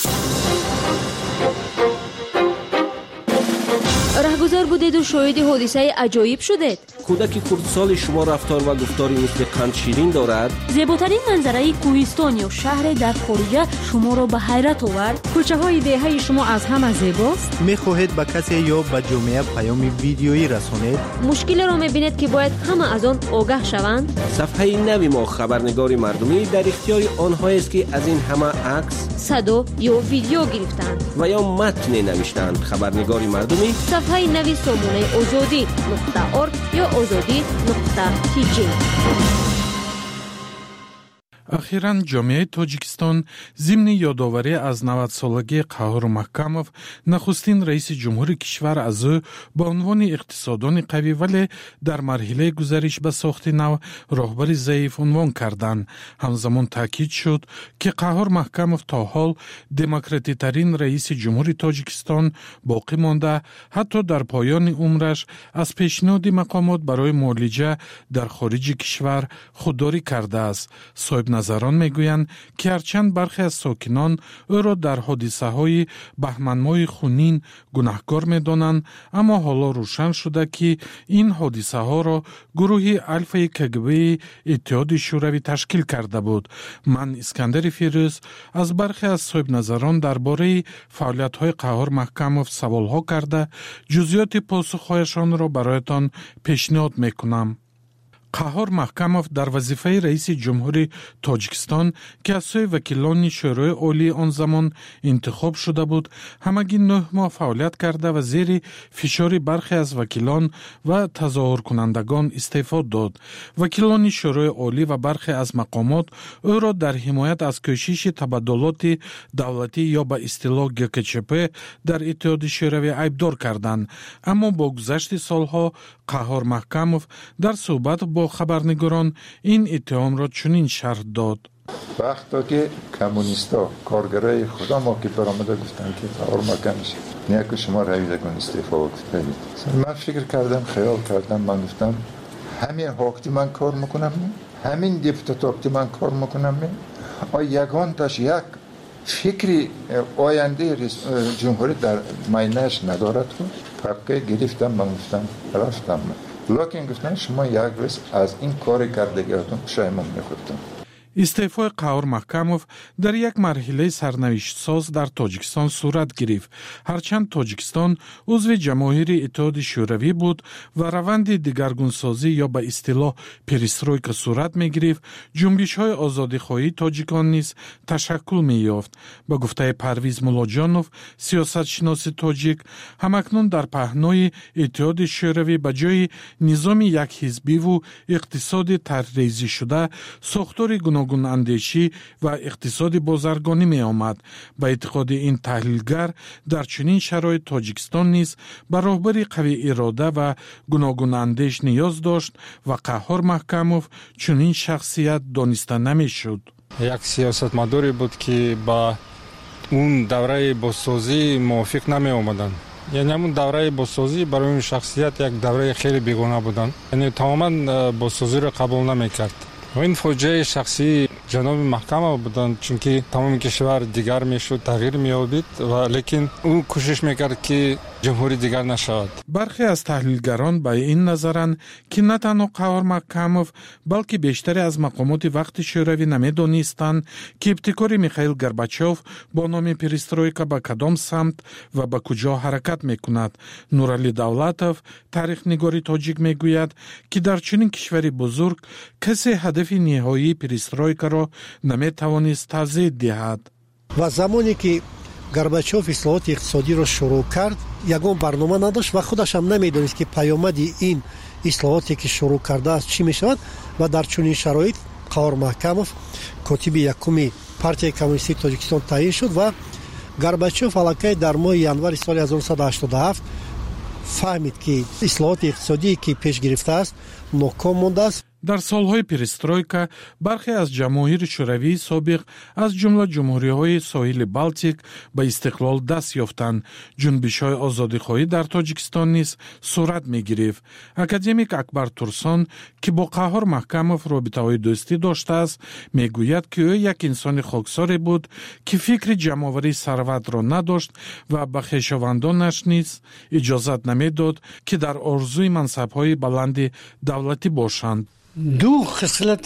رهگذر بودید و شاهد حادثه عجایب شدید. کودک کردسال شما رفتار و گفتاری مثل قند شیرین دارد. زیباترین منظره کوهستان یا شهر در خارجه شما را به حیرت آورد. کوچه های دهه شما از همه زیباست. میخواهید به کسی یا به جامعه پیام ویدیویی رسانید؟ مشکل را میبینید که باید همه از آن آگاه شوند. صفحه نوی ما خبرنگار مردمی در اختیار آنهایی است که از این همه عکس، صدا یا ویدیو گرفتند و یا متن نوشتند. خبرنگار مردمی صفحه نوی سامانه آزادی نقطه ارگ یا آزادی نقطه تی جی. اخیراً جامعه تاجیکستان ضمن یادآوری از نود سالگی قهار محکمов نخستین رئیس جمهور کشور از او با عنوان اقتصاددان قوی ولی در مرحله گذریش به ساخت نو راهبر ضعیف عنوان کردند. همزمان تاکید شد که قهار محکمov تا حال دموکراتی ترین رئیس جمهور تاجیکستان باقی مانده، حتی در پایان عمرش از پیشنهاد مقامات برای معالجه در خارج کشور خودداری کرده است. صاحب نظران میگویند که هرچند برخی از ساکنان او را در حادثه های بهمن‌ماه خونین گناهکار می‌دانند، اما حالا روشن شده که این حادثه ها را گروه الفای کگبه اتحاد شوروی تشکیل کرده بود. من اسکندر فیروز از برخی از صاحب نظران درباره فعالیت‌های قهار محکمov سوال‌ها کرده جزئیات پاسخ‌هایشان را برایتان پیشنهاد می‌کنم. قهار محکمov در وظیفه رئیس جمهور تاجیکستان که از سوی وکیلان شورای عالی آن زمان انتخاب شده بود همگی نه ماه فعالیت کرده و زیر فشار برخی از وکیلان و تظاهر کنندگان استعفا داد. وکیلان شورای عالی و برخی از مقامات او را در حمایت از کوشش تبادلات دولتی یا به اصطلاح گکچپ در اتحاد شوروی عیبدار کردند، اما با گذشت سالها قهار محکمov در صحبت با خبرنگاران این اتهام را چنین شرح داد. وقتا که کمونیستا کارگرای خدا ما که برآمده گفتن که قهار محکم شد نه که شما رویدگان استعفا بدید، من فکر کردم خیال کردم، من گفتم همین حاکتی من کار میکنم، همین دیپوتاتی من کار میکنم، آیا یگان داشت یک فکری آینده جمهوری در مینهش ندارد خود پاکه گرفتم، من گفتم رفتم، لکن گفتن شما یک روز از این کار کردگیاتون پشیمان میخورتم. استعفای قهور محکموف در یک مرحله سرنوشت ساز در تاجیکستان صورت گرفت. هرچند تاجیکستان عضو جماهیر اتحاد شوروی بود و روند دگرگونسازی یا به اصطلاح پریسترویکا صورت می گرفت، جنبش های آزادی خواهی تاجیکان نیز تشکل می یافت. با گفته پرویز مولاجانوف، سیاست شناس تاجیک، همکنون در پهنای اتحاد شوروی به جای نظام یک حزبی و اقتصاد طرحریزی شده، ساختار گوناگون اندیشی و اقتصاد بازرگانی می آمد. به اعتقاد این تحلیلگر، در چنین شرایط تاجیکستان نیز به راهبری قوی اراده و گوناگون اندیش نیاز داشت و قهار محکموف چنین شخصیت دانسته نمی شد. یک سیاستمداری بود که با اون دوره بازسازی موافق نمی آمدن. یعنی همون دوره بازسازی برای اون شخصیت یک دوره خیلی بیگانه بودن. یعنی تماما بازسازی رو قبول نمی کرد. و این فوجه شخصی جناب محکمه بودن، چون که تمام کشور دیگر میشد، تغییر میابید، و لیکن او کوشش میکرد که جمهوری دیگر نشود. برخی از تحلیلگران به این نظرند که نه تنها قهار محکموف بلکه بیشتری از مقامات وقت شوروی نمیدانستند که ابتکار میخائیل گورباچوف با نام پریسترویکا به کدام سمت و به کجا حرکت میکند. نورعلی دولتوف، تاریخ نگاری تاجیک، میگوید که در چنین کشوری بزرگ کسی هدف نهایی پریسترویکا را نمیتوانست توضیح دهد. و زمانی که گورباچوف اصلاحات اقتصادی را شروع کرد، یگان برنامه نداشت و خودش هم نمیدونست که پیامد این اصلاحاتی که شروع کرده است چی میشود. و در چنین شرایط قهار محکموف کاتب یکم پارتیای کمونیستی تاجیکستان تعیین شد و گورباچوف الکی در ماه ینور سال هزار و نهصد و هشتاد و هفت فهمید که اصلاحات اقتصادی که پیش گرفته است ناکام مانده است. در سالهای پریسترویکا برخی از جماهیر شوروی سابق از جمله جمهوری‌های ساحل بالتیک به استقلال دست یافتند. جنبش‌های آزادی‌خواهی در تاجیکستان نیز صورت می‌گرفت. اکادمیک اکبر تورسان که با قهار محکموف رابطه‌های دوستی داشته است، می‌گوید که او یک انسان خاکساری بود که فکر جمع‌آوری ثروت را نداشت و به خویشاوندانش نیز اجازت نمی‌داد که در آرزوی منصب‌های بلند دولتی باشند. دو خصلت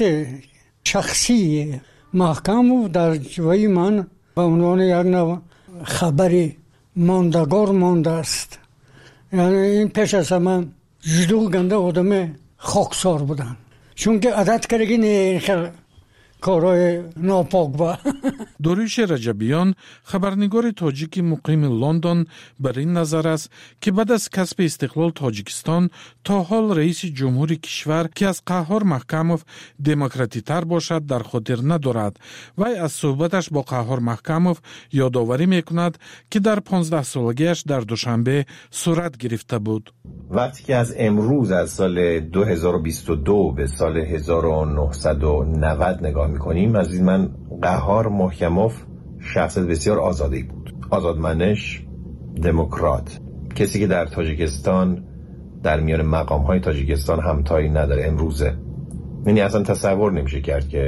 شخصی محکموف در جوی من به عنوان یک نوع خبری ماندگار مانده است. یعنی این پیش از همه جدو گنده آدم خاکسار بودن، چون که عادت کردگی نه خیلی کارهای ناپاک با. داریوش رجبیان، خبرنگار تاجیک مقیم لندن، بر این نظر است که بعد از کسب استقلال تاجیکستان تا حال رئیس جمهور کشور که از قهار محکموف دموکراتی تر باشد در خاطر ندارد. وی از صحبتش با قهار محکموف یادآوری میکند که در پانزده سالگیش در دوشنبه صورت گرفته بود. وقتی که از امروز، از سال دو هزار و بیست و دو به سال هزار و نهصد و نود نگاه میکنیم، از این من قهار محکموف شخصیت بسیار آزادی بود، آزادمنش، دموکرات، کسی که در تاجیکستان در میان مقام های تاجیکستان همتایی نداره امروزه. یعنی اصلا تصور نمیشه کرد که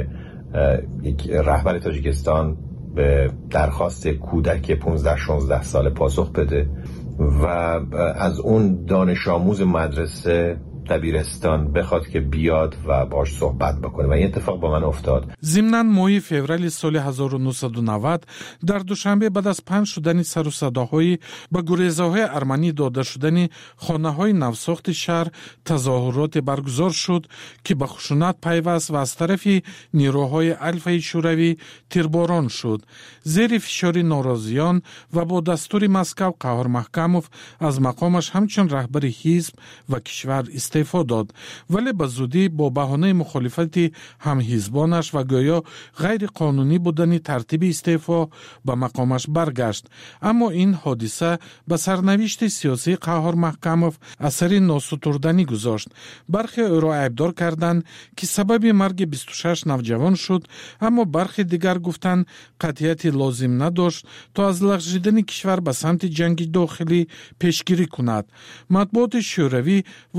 یک رهبر تاجیکستان به درخواست کودک پانزده شانزده ساله پاسخ بده و از اون دانش آموز مدرسه دبیرستان بخواد که بیاد و باش صحبت بکنه. و این اتفاق با من افتاد. ضمناً ماه فوریه سال هزار و نهصد و نود در دوشنبه بعد از پنج شدن سر و صداهای به گریزه‌های ارمنی داده شدن خانه‌های نوساخت شهر تظاهرات برگزار شد که به خشونت پیوست و از طرف نیروهای الفای شوروی تیرباران شد. زیر فشار ناراضیان و با دستور مسکو، قهار محکموف از مقامش همچون رهبر حزب و کشور استعفا داد، ولی به زودی با بهانه مخالفت هم حزبانش و گویا غیر قانونی بودن ترتیب استعفا به مقامش برگشت. اما این حادثه به سرنوشت سیاسی قهار محکموف اثری ناستردنی گذاشت. برخی او را عیبدار کردند که سبب مرگ بیست و شش نوجوان شد، اما برخی دیگر گفتند قطعیت لازم نداشت تا از لغزیدن کشور به سمت جنگ داخلی پیشگیری کند. مطبوعات شوروی واقعه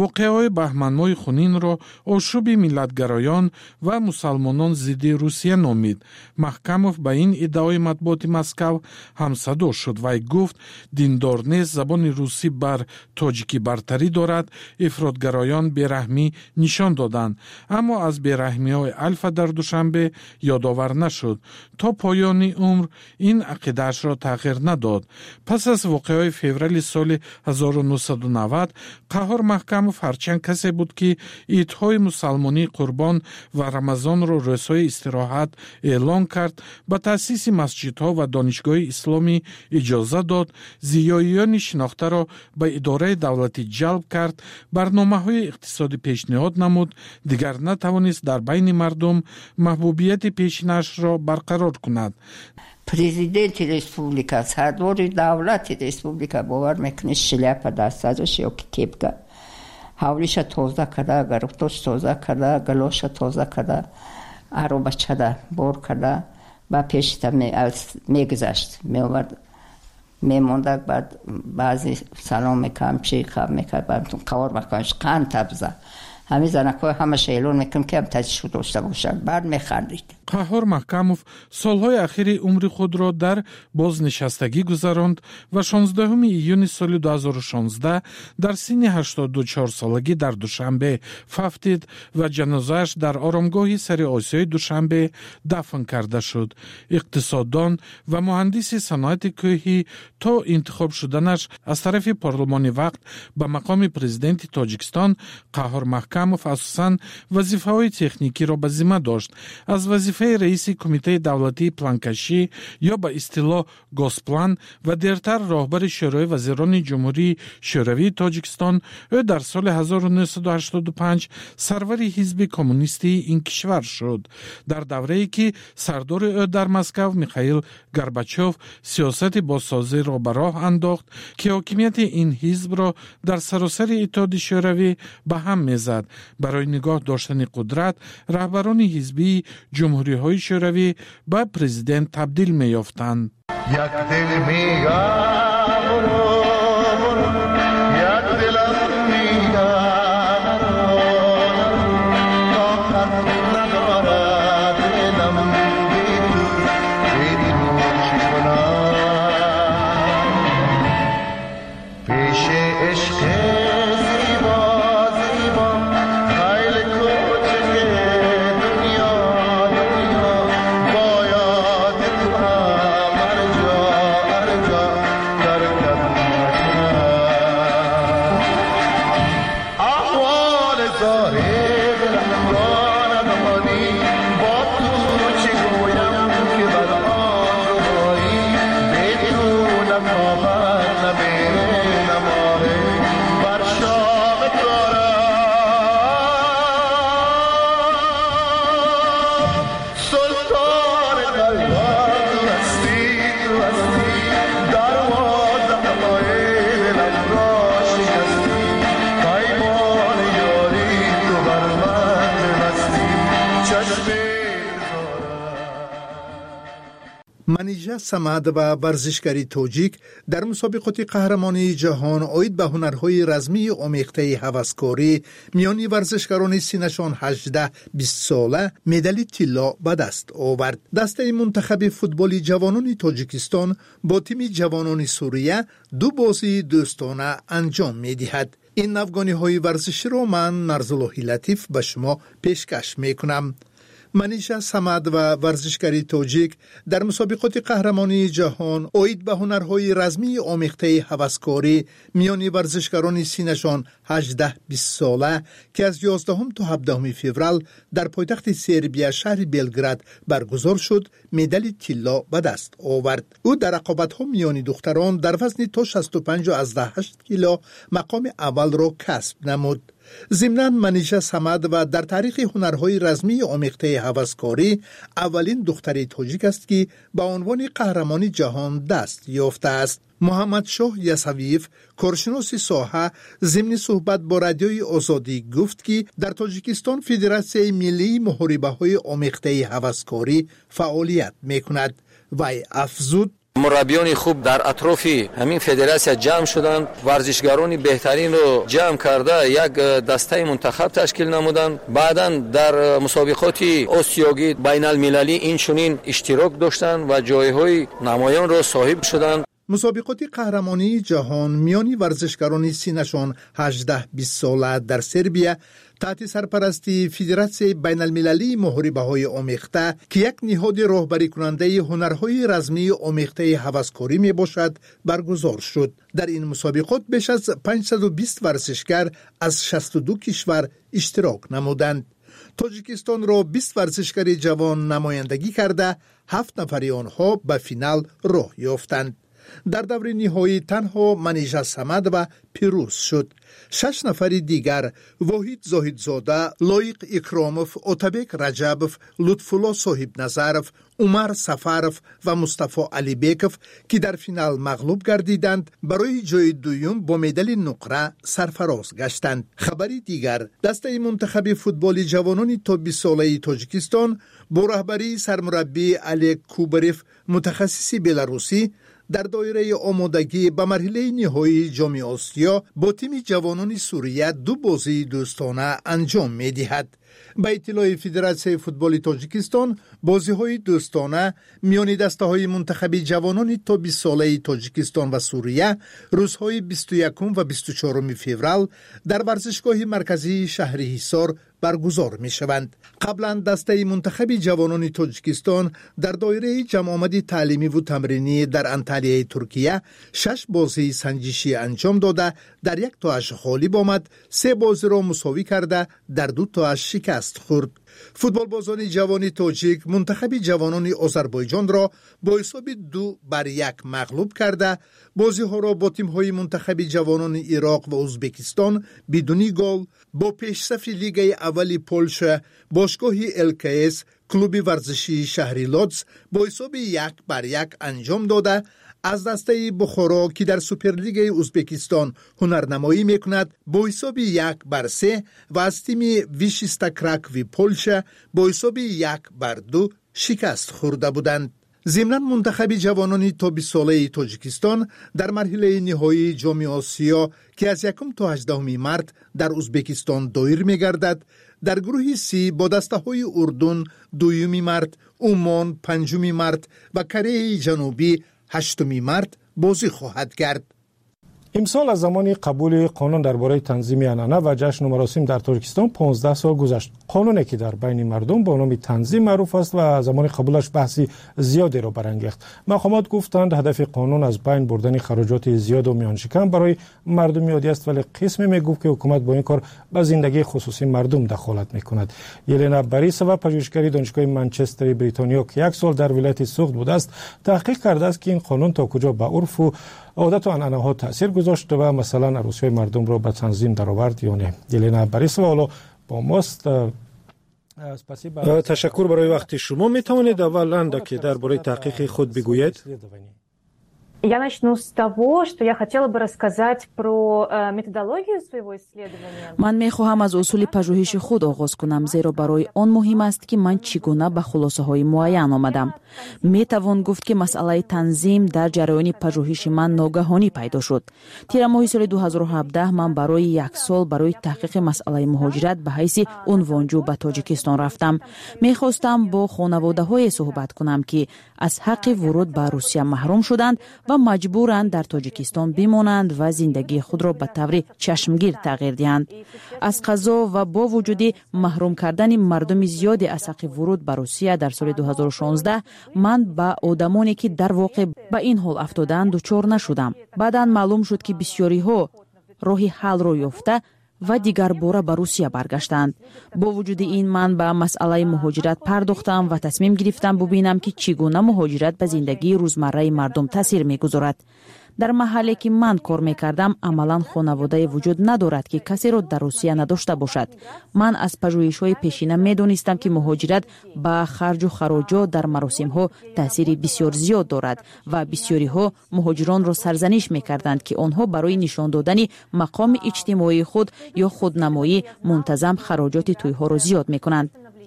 صدای بهمن‌ماه خونین را آشوب ملتگرایان و مسلمانان ضد روسیه نامید. محکموف به این ادعای مطبوعات مسکو همصدا شد و گفت دیندار نیست زبان روسی بر تاجیکی برتری دارد. افراطگرایان بیرحمی نشان دادند، اما از بیرحمی‌های الفا در دوشنبه یادآور نشد. تا پایان عمر این عقیده‌اش را تغییر نداد. پس از واقعه‌های فوریه سال هزار و نهصد و نود قهار محکموف هرچند کسی بود که عیدهای مسلمانی قربان و رمضان را روزهای استراحت اعلان کرد، به تأسیس مسجدها و دانشگاه اسلامی اجازه داد، زیاییان شناخته را به اداره دولتی جلب کرد، برنامه‌های اقتصادی پیشنهاد نمود، دیگر نتوانست در بین مردم محبوبیت پیشینش را برقرار کند. Президент республика, сардори давлати республика бовар мекунад шляпа дастазаш ё ки кепка ҳавлиша тоза када, гаруфтош тоза када, галоша тоза када, ароба чада бор када ба пешита мегузашт, меовард мемонда, баъд баъзе салом мекардам, чи хаб мекардам, қавор мекардам, қанд табза. همه زنک‌ها همش اعلان میکنم که هم تشریف داشته باشند. بعد میخندید. قهار محکموف سالهای اخیر عمر خود را در بازنشستگی گذراند و شانزدهم ایون سال دو هزار و شانزده در سن هشتاد و چهار سالگی در دوشنبه فوتید و جنازه‌اش در آرامگاه سر آسیای دوشنبه دفن کرده شد. اقتصاددان و مهندس صنایع کوهی تا انتخاب شدنش از طرف پارلمان وقت به مقام پرزیدنت تاجیکستان، قهار محکموف اساساً وظیفه‌های تکنیکی را به ذمه داشت. از وظیفه رئیس کمیته دولتی پلانکشی یا به اصطلاح گازپلان و دیرتر راهبر شورای وزیران جمهوری شوروی تاجیکستان، او در سال هزار و نهصد و هشتاد و پنج سرور حزب کمونیستی این کشور شد. در دوره‌ای که سردار او در مسکو میخائیل گورباچوف سیاست بازسازی را به راه انداخت که حاکمیت این حزب را در سراسر اتحاد شوروی به هم میزد. برای نگاه داشتن قدرت رهبران حزبی جمهوری های شوروی به پرزیدنت تبدیل می یافتند. منیژه سمد و ورزشکاری توجیک در مسابقات قهرمانی جهان اید به هنرهای رزمی آمیخته هوسکاری میانی ورزشکاران سینشان هجده بیست ساله مدال طلا به دست آورد. دسته منتخب فوتبال جوانان تاجیکستان با تیم جوانان سوریه دو بازی دوستانه انجام می‌دهد. این افغانی ورزشی را من نرزاللهی لطیف به شما پیشکش میکنم. منیژه سمد و ورزشکاری توجیک در مسابقات قهرمانی جهان اید به هنرهای رزمی آمیخته هوسکاری میان ورزشکاران سینشان هجده بیست ساله که از یازدهم تا هفدهم فوریه در پایتخت سربیا شهر بلگراد برگزار شد مدال طلا به دست آورد. او در رقابت‌ها میان دختران در وزن تا شصت و پنج و هشت کیلو مقام اول را کسب نمود. ضمناً منیژه سمد و در تاریخ هنرهای رزمی آمیخته هوسکاری اولین دختر تاجیک است که به عنوان قهرمانی جهان دست یافته است. محمد شاه یسویف کارشناس ساحه ضمن صحبت با رادیوی آزادی گفت که در تاجیکستان فدراسیون ملی محاربه‌های آمیخته هوسکاری فعالیت می‌کند. وی افزود مربیان خوب در اطراف همین فدراسیون جمع شدند، ورزشکاران بهترین رو جمع کرده یک دسته منتخب تشکیل نمودند. بعداً در مسابقات آسیایی بین المللی این چنین اشتراک داشتند و جایهای نمایان را صاحب شدند. مسابقات قهرمانی جهان میانی ورزشکاران سینشان هجده بیست ساله در سربیا تحت سرپرستی فدراسیون بین المللی محاربه های آمیخته که یک نهاد راهبری کننده هنرهای رزمی آمیخته هوسکاری می باشد برگزار شد. در این مسابقات بیش از پانصد و بیست ورزشکار از شصت و دو کشور اشتراک نمودند. تاجیکستان را بیست ورزشکار جوان نمایندگی کرده، هفت نفر آنها به فینال راه یافتند. در دور نهایی تنها منیژه صمد و پیروز شد. شش نفر دیگر واحد زاهدزاده، لایق اکراموف، اتابک رجبوف، لطفالله صاحب نظرف، عمر سفرف و مصطفی علیبیکوف که در فینال مغلوب گردیدند برای جای دوم با مدال نقره سرفراز گشتند. خبری دیگر، دسته منتخب فوتبال جوانان تا بیست ساله تاجیکستان با رهبری سرمربی علی کوبریف متخصص بلاروسی در دایره آمادگی به مرحله نهایی جام آسیا با تیم جوانان سوریه دو بازی دوستانه انجام می دهد. به اطلاع فدراسیون فوتبال تاجیکستان، بازی های دوستانه میان دسته های منتخب جوانان تا بیست ساله تاجیکستان و سوریه روزهای بیست و یکم و بیست و چهارم فوریه در ورزشگاه مرکزی شهر حصار برگزار می شوند. قبلا دسته منتخب جوانان تاجیکستان در دایره جمع آمد تعلیمی و تمرینی در انطالیه ترکیه شش بازی سنجشی انجام داده، در یک تاش غالب آمد، سه بازی را مساوی کرده، در دو تاش شکست خورد. فوتبال بازان جوان تاجیک منتخب جوانان آذربایجان را با حساب دو بر یک مغلوب کرده، بازی ها را با تیم های منتخب جوانان عراق و ازبکستان بدون گل، با پیشرفت لیگ اول پولشا باشگاه الکیس کلوب ورزشی شهری لودز با حساب یک بر یک انجام داده، از دسته بخارا که در سوپرلیگ ازبکستان هنرنمایی میکند با حساب یک بر سه و از تیم ویشیستا کراکوی پولشا با حساب یک بر دو شکست خورده بودند. ضمناً منتخب جوانان تا بیست ساله تاجیکستان در مرحله نهایی جام آسیا که از یکم تا هجدهم مارس در ازبکستان دایر میگردد، در گروه سی با دسته های اردن دوم مارس، عمان پنجم مارس و کره جنوبی هشتم مارس بازی خواهد کرد. امسال از زمان قبول قانون درباره تنظیم عنعنه و جشن و مراسم در ترکستان پانزده سال گذشت. قانونی که در بین مردم با نام تنظیم معروف است و زمان قبولش بحثی زیادی را برانگیخت. مقامات گفتند هدف قانون از بین بردن خراجات زیاد و میان شکن برای مردم یادی است، ولی قسمی میگفت که حکومت با این کار به زندگی خصوصی مردم دخالت میکند. یلنا باریسووا پژوهشگر دانشگاه منچستر بریتانیا که یک سال در ولایت سوخت بوده است، تحقیق کرده است که این قانون تا کجا به عرف و عادت و عنعنه ها تاثیر گذاشت و مثلا عروسی مردم را به تنظیم درآورد یا نه. یلنا باریسووا حالا با ماست. تشکر برای وقت شما. می توانید اول که درباره تحقیق خود بگویید؟ Я начну с того, что я хотела бы рассказать про методологию своего исследования. من می‌خواهم از اصول پژوهش خود آغاز کنم، زیرا برای آن مهم است که من چگونه به خلاصه‌های معین آمدم. می‌توان گفت که مسئله تنظیم در جریان پژوهش من ناگهانی پیدا شد. تیر ماه سال دو هزار و هفده من برای یک سال برای تحقیق مسئله مهاجرت به حیث عنوانجو به تاجیکستان رفتم. می‌خواستم با خانواده‌های صحبت کنم که از حق ورود به روسیه محروم شدند و مجبورند در تاجیکستان بمانند و زندگی خود را به طور چشمگیر تغییر دهند. از قضا و با وجود محروم کردن مردم زیادی از حق ورود به روسیه در سال دو هزار و شانزده من به آدمانی که در واقع به این حال افتادند دچار نشدم. بعداً معلوم شد که بسیاری ها راه حل را یافته و دیگر باره به روسیه برگشتند. با وجود این من به مسئله مهاجرت پرداختم و تصمیم گرفتم ببینم که چگونه مهاجرت به زندگی روزمره مردم تاثیر میگذارد. در محلی که من کار میکردم عملاً خانواده وجود ندارد که کسی را در روسیه نداشته باشد. من از پژوهش‌های پیشینه میدانستم که مهاجرت با خرج و خراجات در مراسم‌ها تاثیر بسیار زیاد دارد و بسیاری‌ها مهاجران را سرزنش میکردند که آنها برای نشان دادن مقام اجتماعی خود یا خودنمایی منتظم خراجات توی‌ها را زیاد میکنند.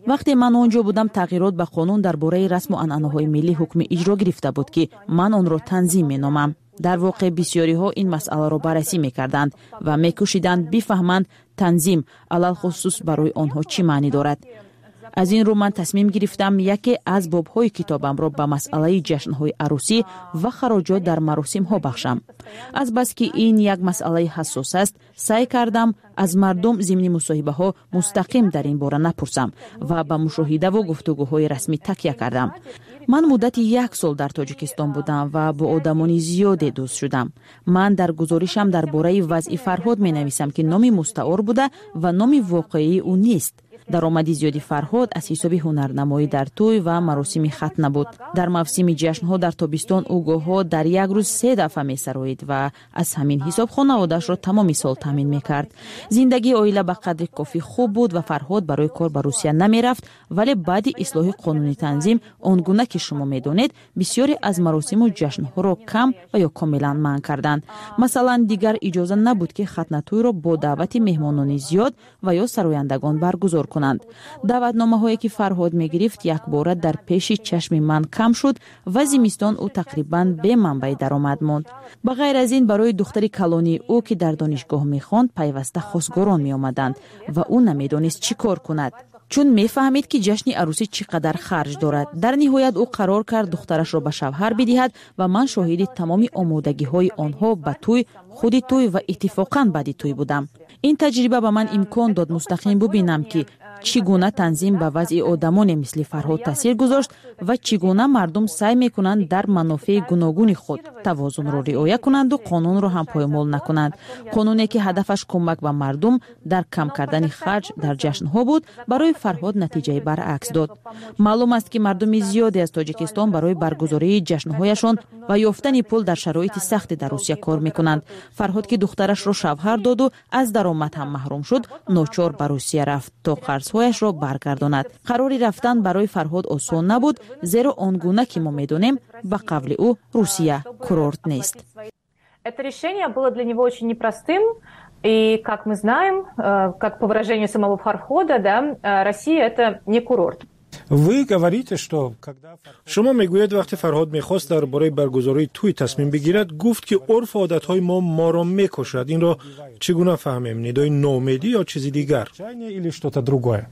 вақте ман онҷо будам тағйирот ба қонун дар бораи расму анъанаҳои миллӣ ҳукми иҷро гирифта буд ки ман онро танзим меномам. дар воқеъ бисёриҳо ин масъаларо баррасӣ мекарданд ва мекӯшиданд бифаҳманд танзим алалхусус барои онҳо чӣ маънӣ дорад. аз ин рӯ ман тасмим гирифтам яке аз бобҳои китобамро ба масъалаи ҷашнҳои арӯсӣ ва хароҷот дар маросимҳо бахшам. азбаски ин як масъалаи ҳассос аст, саъй кардам аз мардум зимни мусоҳибаҳо мустақим дар ин бора напурсам ва ба мушоҳидаву гуфтугӯҳои расмӣ такя кардам. ман муддати як сол дар тоҷикистон будам ва бо одамони зиёде дӯст шудам. ман дар гузоришам дар бораи вазъи Фарҳод менависам ки номи мустаъор буда ва номи воқеӣ ӯ нест. даромади зиёди Фарҳод аз ҳисоби ҳунарнамоӣ дар тӯй ва маросими хатна буд. дар мавсими ҷашнҳо дар тобистон ӯ гоҳҳо дар як рӯз се дафъа месароид ва аз ҳамин ҳисоб хонаводаашро тамоми сол таъмин мекард. зиндагии оила ба қадри кофӣ хуб буд ва Фарҳод барои кор ба Русия намерафт, вале баъди ислоҳи қонуни танзим он гуна ки шумо медонед, бисёре аз маросиму ҷашнҳоро кам ва ё комилан манъ карданд. масалан, дигар иҷоза набуд ки хатнатӯйро бо даъвати меҳмонони зиёд ва ё сарояндагон баргузор кунанд. даъватномаҳое ки Фарҳод мегирифт якбора дар пеши чашми ман кам шуд ва зимистон ӯ тақрибан бе манбаи даромад монд. ба ғайр аз ин барои духтари калонии ӯ ки дар донишгоҳ мехонд пайваста хосгорон меомаданд ва ӯ намедонист чӣ кор кунад, чун мефаҳмид ки ҷашни арӯсӣ чӣ қадар харҷ дорад. дар ниҳоят ӯ қарор кард духтарашро ба шавҳар бидиҳад ва ман шоҳиди тамоми омодагиҳои онҳо ба тӯй, худи тӯй ва иттифоқан баъди тӯй будам. ин таҷриба ба ман имкон дод мустақим бубинам ки чӣ гуна танзим ба вазъи одамоне мисли Фарҳод таъсир гузошт ва чӣ гуна мардум саъй мекунанд дар манофеи гуногуни худ тавозунро риоя кунанду қонунро ҳам поймол накунанд. қонуне ки ҳадафаш кӯмак ба мардум дар кам кардани харҷ дар ҷашнҳо буд, барои Фарҳод натиҷаи баръакс дод. маълум аст ки мардуми зиёде аз Тоҷикистон барои баргузории ҷашнҳояшон ва ёфтани пул дар шароити сахте дар Русия кор мекунанд. Фарҳод ки духтарашро шавҳар доду аз даромад ҳам маҳрум шуд, ночор ба Русия рафт то қарзҳояшро баргардонад. қарори рафтан барои Фарҳод осон набуд, зеро он гуна ки мо медонем, ба қавли ӯ Русия курорт нест. Это решение было для него очень непростым, и, как мы знаем, как по выражению самого Фархода, да, Россия – это не курорт. Вы говорите, что когда шумо мегӯед вақти Фарҳод мехост дар бораи баргузории тӯй тасмим бигирад, гуфт ки урфу одатҳои мо моро мекушад. Инро чӣ гуна фаҳмем? Нидои ноумедӣ ё чизи дигар? Или что-то другое?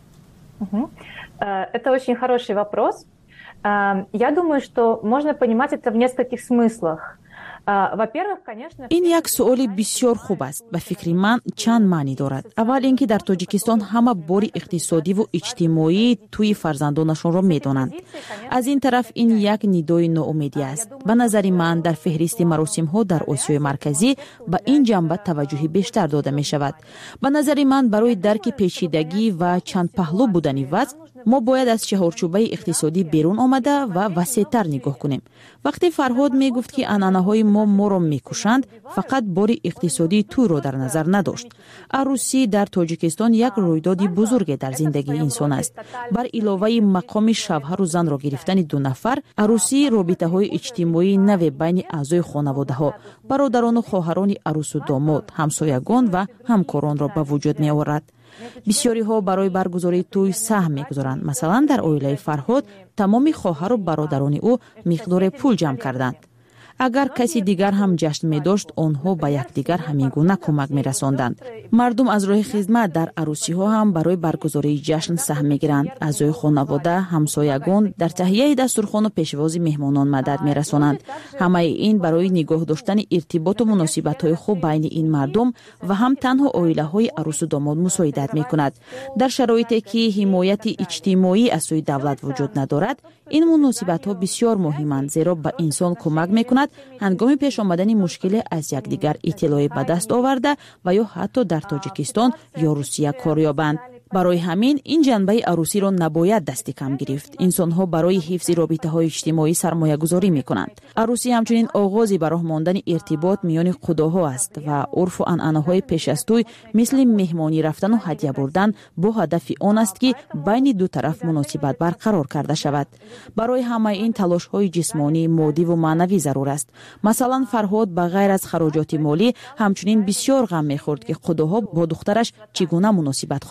Это очень хороший вопрос. Я думаю, что можно понимать это в нескольких смыслах. ин як суоли бисёр хуб аст. ба фикри ман чанд маънӣ дорад. аввал ин ки дар Тоҷикистон ҳама бори иқтисодиву иҷтимоии тӯи фарзандонашонро медонанд. аз ин тараф ин як нидои ноумедӣ аст. ба назари ман дар феҳристи маросимҳо дар Осиёи марказӣ ба ин ҷанба таваҷҷӯҳи бештар дода мешавад. ба назари ман барои дарки печидагӣ ва чандпаҳлӯ будани вазъ мо бояд аз чаҳорчӯбаи иқтисодӣ берун омада ва васеътар нигоҳ кунем. вақте Фарҳод мегуфт ки анъанаҳои мо моро мекушанд, фақат бори иқтисодии тӯйро дар назар надошт. арӯсӣ дар Тоҷикистон як рӯйдоди бузурге дар зиндагии инсон аст. бар иловаи мақоми шавҳару занро гирифтани ду нафар, арӯсӣ робитаҳои иҷтимоии наве байни аъзои хонаводаҳо, бародарону хоҳарони арӯсу домод, ҳамсоягон ва ҳамкоронро ба вуҷуд меорад. бисёриҳо барои баргузории тӯй саҳм мегузоранд. масалан, дар оилаи Фарҳод тамоми хоҳару бародарони ӯ миқдоре пул ҷамъ карданд. агар каси дигар ҳам ҷашн медошт, онҳо ба якдигар ҳамин гуна кӯмак мерасонданд. мардум аз роҳи хизмат дар арӯсиҳо ҳам барои баргузории ҷашн саҳм мегиранд. аъзои хонавода, ҳамсоягон дар таҳияи дастурхону пешвози меҳмонон мадад мерасонанд. ҳамаи ин барои нигоҳ доштани иртиботу муносибатҳои хуб байни ин мардум ва ҳам танҳо оилаҳои арӯсу домод мусоидат мекунад. дар шароите ки ҳимояти иҷтимоӣ аз сӯи давлат вуҷуд надорад, ин муносибатҳо бисёр муҳиманд, зеро ба инсон кӯмак мекунад ҳангоми пеш омадани мушкиле аз якдигар иттилоӣ ба даст оварда ва ё ҳатто дар Тоҷикистон ё Русия кор ёбанд. барои ҳамин ин ҷанбаи арӯсиро набояд дасти кам гирифт. инсонҳо барои ҳифзи робитаҳои иҷтимоӣ сармоягузорӣ мекунанд. арӯсӣ ҳамчунин оғози ба роҳ мондани иртибот миёни худоҳо аст ва урфу анъанаҳои пеш аз тӯй мисли меҳмонӣ рафтану ҳадя бурдан бо ҳадафи он аст ки байни ду тараф муносибат барқарор карда шавад. барои ҳамаи ин талошҳои ҷисмонӣ, моддиву маънавӣ зарур аст. масалан, Фарҳод ба ғайр аз хароҷоти молӣ ҳамчунин бисёр ғам мехӯрд ки худоҳо бо духтараш чӣ гуна муносибат хоҳанд кард.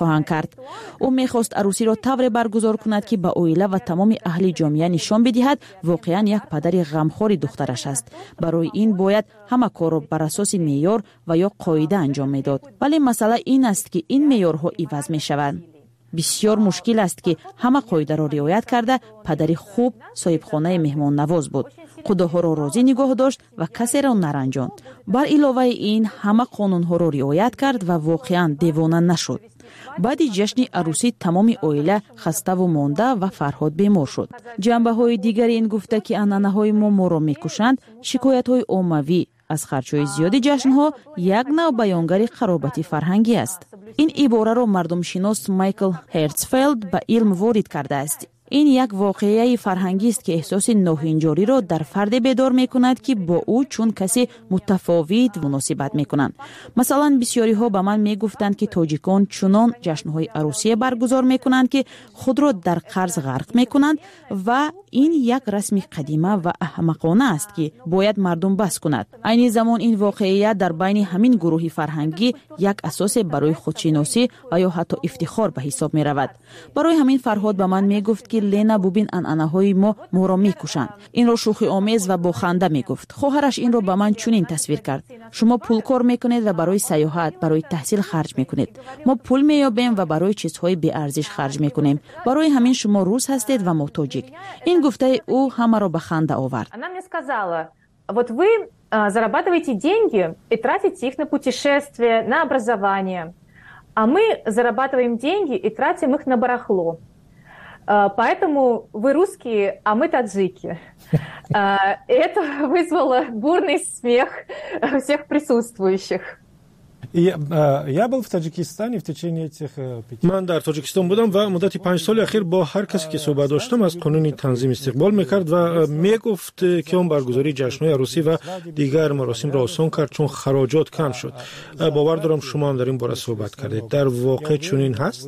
کرد. او میخواست عروسی را طوری برگزار کند که به اویلا و تمام اهل جامعه نشان بدهد واقعا یک پدر غمخوار دخترش است. برای این باید همه کار را بر اساس معیار و یا قاعده انجام میداد. ولی مسئله این است که این معیارها عوض میشوند. بسیار مشکل است که همه قاعده را رعایت کرده پدری خوب صاحب خانه مهمان نواز بود. خداها را راضی نگاه داشت و کسی را نرنجاند. بر علاوه این همه قانونها را رعایت کرد و واقعا دیوانه نشد. بعد جشن عروسی تمام عائله خسته و مانده و فرهاد بیمار شد. جنبه های دیگر این گفته که انانه های ما ما را میکشند، شکایت های عمومی از خرچهای زیادی جشنها یک نوع بیانگر خرابتی فرهنگی است. این عباره را مردم شناس مایکل هرتزفلد به علم وارد کرده است. این یک واقعه فرهنگی است که احساس ناهنجاری را در فرد بیدار می کند که با او چون کسی متفاوت مناسبت می کنند. مثلا بسیاری ها به من می گفتند که تاجیکان چنان جشنهای عروسی برگزار می کنند که خود را در قرض غرق می کنند و این یک رسم قدیمه و احمقانه است که باید مردم بس کند. عین زمان این واقعیت در بین همین گروه فرهنگی یک اساس برای خودشناسی و یا حتی افتخار به حساب می رود. برای همین فرهاد به من می گفت که لینا ببین انانه های ما ما را می کشند. این را شوخی آمیز و با خنده می گفت. خواهرش این را به من چنین تصویر کرد. شما پول کار می کنید و برای سیاحت، برای تحصیل خرج می کنید. ما پول می یابیم و برای چیزهای بی ارزش خرج می کنیم. برای همین شما روس هستید و ما تاجیک. این گفته او همه را به خنده آورد. Она мне сказала: "Вот вы зарабатываете деньги и тратите их на путешествия, на образование. А мы зарабатываем деньги и тратим их на барахло. Поэтому вы русские, а мы таджики". Это вызвало бурный смех всех присутствующих. Я был в Таджикистане в течение этих пяти. من در تاجیکستان بودم و مدت پنج سال اخیر با هر کسی که صحبت داشتم از قانون تنظیم استقبال میکرد و میگفت که اون برگزاری جشن‌های عروسی و دیگر مراسم را آسان کرد چون خراجات کم شد. باور دارم شما هم در این باره صحبت کردید. در واقع چنین هست؟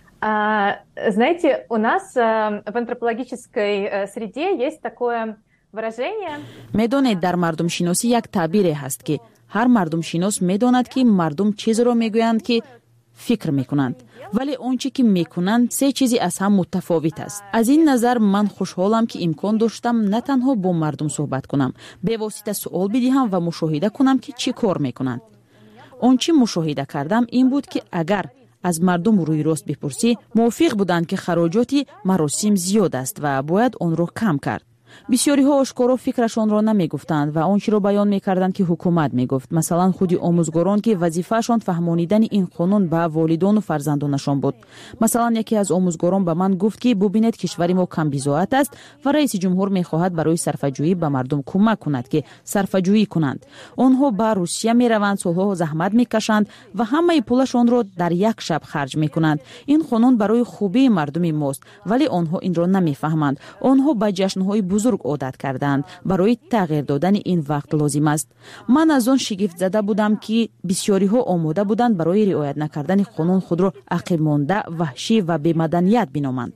Знаете, у нас в антропологической среде есть такое выражение. میدونید در مردم شناسی یک تعبیر هست که هر مردم شناس میداند که مردم چیز را میگویند که فکر میکنند، ولی آنچه که میکنند سه چیزی از هم متفاوت است. از این نظر من خوشحالم که امکان داشتم نه تنها با مردم صحبت کنم، به واسطه سوال بدهم و مشاهده کنم که چی کار میکنند. آنچه مشاهده کردم این بود که اگر از مردم روی راست بپرسی موافق بودند که خراجات مراسم زیاد است و باید آن را کم کرد. بسیاری ها آشکارا فکرشان را نمی گفتند و آنچه را بیان می کردند که حکومت می گفت. مثلا خودی آموزگاران که وظیفه‌شان فهمانیدن این قانون به والدان و فرزندانشان بود. مثلا یکی از آموزگاران به من گفت که ببینید کشور ما کم بی‌ضابط است و رئیس جمهور می خواهد برای صرفه‌جویی به مردم کمک کند که صرفه‌جویی کنند. آنها به روسیه می روند، سالها زحمت می کشند و همه پولشان را در یک شب خرج می کنند. این قانون برای خوبی مردم ماست، ولی آنها این را نمی فهمند. آنها به جشن‌های بزرگ عادت کردند. برای تغییر دادن این وقت لازم است. من از آن شگفت زده بودم که بسیاری ها آماده بودند برای رعایت نکردن قانون خود را عقب مانده، وحشی و بی‌مدنیت بنامند.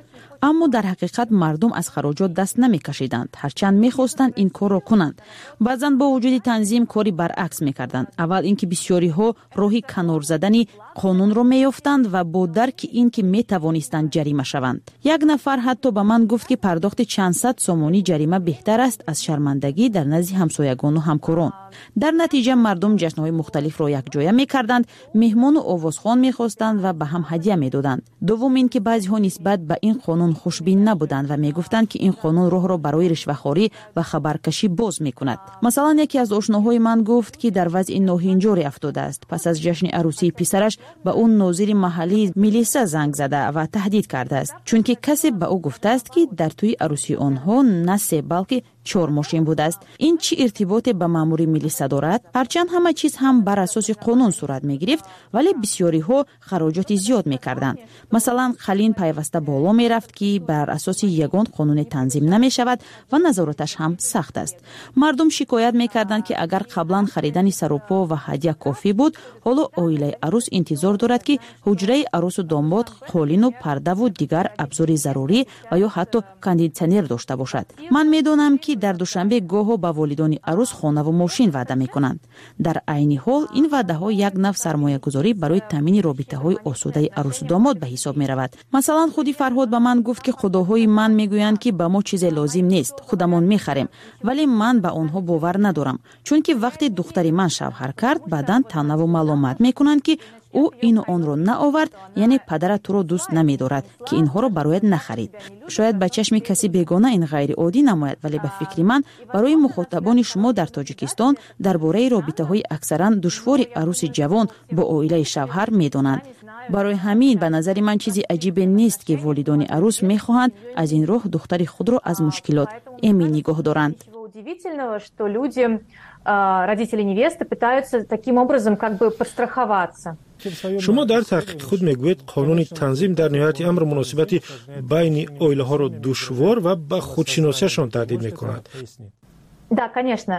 اما در حقیقت مردم از خراجات دست نمی کشیدند، هرچند می خواستند این کار را کنند. بعضاً با وجود تنظیم کاری برعکس می کردند. اول اینکه بسیاری ها راهی کنار زدن قانون را می یافتند و با درک اینکه می توانستند جریمه شوند. یک نفر حتی به من گفت که پرداخت چند صد سومانی جریمه بهتر است از شرمندگی در نزد همسایگان و همکاران. در نتیجه مردم جشن‌های مختلف را یک جایه می کردند، مهمان و آوازخوان می خواستند و به هم هدیه می دادند. دوم اینکه بعضی ها نسبت به این قانون خوشبین نبودند و می گفتند که این قانون راه را برای رشوه‌خواری و خبرکشی باز می کند. مثلا یکی از آشناهای من گفت که در وضع ناهنجاری افتاده است. پس از جشن عروسی پسرش به اون ناظر محلی میلیسا زنگ زده و تهدید کرده است، چون که کسی به او گفته است که در توی عروسی آنها نه سه بلکه چهار ماشین بوده است. این چی ارتباط به مامور میلیسا دارد؟ هرچند همه چیز هم بر اساس قانون صورت می گرفت، ولی بسیاری ها خراجات زیاد می کردند. مثلا خلین پیوسته بالا می رفت که بر اساس یگان قانون تنظیم نمی شود و نظارتش هم سخت است. مردم شکایت می کردند که اگر قبلا خریدن سروپا و هدیه کافی بود، حالا عائله عروس انتظار دارد که حجره عروس و داماد قالین و پرده و دیگر ابزار ضروری و یا حتی کاندیشنر داشته باشد. من می دانم که ҳукумати дар душанбе гоҳо ба волидони арӯс хонаву мошин ваъда мекунанд. дар айни ҳол ин ваъдаҳо як нав сармоягузорӣ барои таъмини робитаҳои осудаи арӯсу домод ба ҳисоб меравад. масалан худи Фарҳод ба ман гуфт ки худоҳои ман мегӯянд ки ба мо чизе лозим нест, худамон мехарем, вале ман ба онҳо бовар надорам, чунки вақте духтари ман шавҳар кард баъдан танаву маломат мекунанд ки ӯ ину онро наовард, яъне падарат туро дӯст намедорад ки инҳоро барояд нахарид. шояд ба чашми каси бегона ин ғайриоддӣ намояд, вале ба фикри ман барои мухотабони шумо дар Тоҷикистон дар бораи робитаҳои аксаран душвори арӯси ҷавон бо оилаи шавҳар медонанд. барои ҳамин ба назари ман чизи аҷибе нест ки волидони арӯс мехоҳанд аз ин роҳ духтари худро аз мушкилот эмин нигоҳ доранд. Удивительного, что люди, родители невесты, пытаются таким образом как бы подстраховаться. шумо дар таҳқиқи худ мегӯед қонуни танзим дар ниҳояти амр муносибати байни оилаҳоро душвор ва ба худшиносиашон таҳдид мекунад. Да, конечно.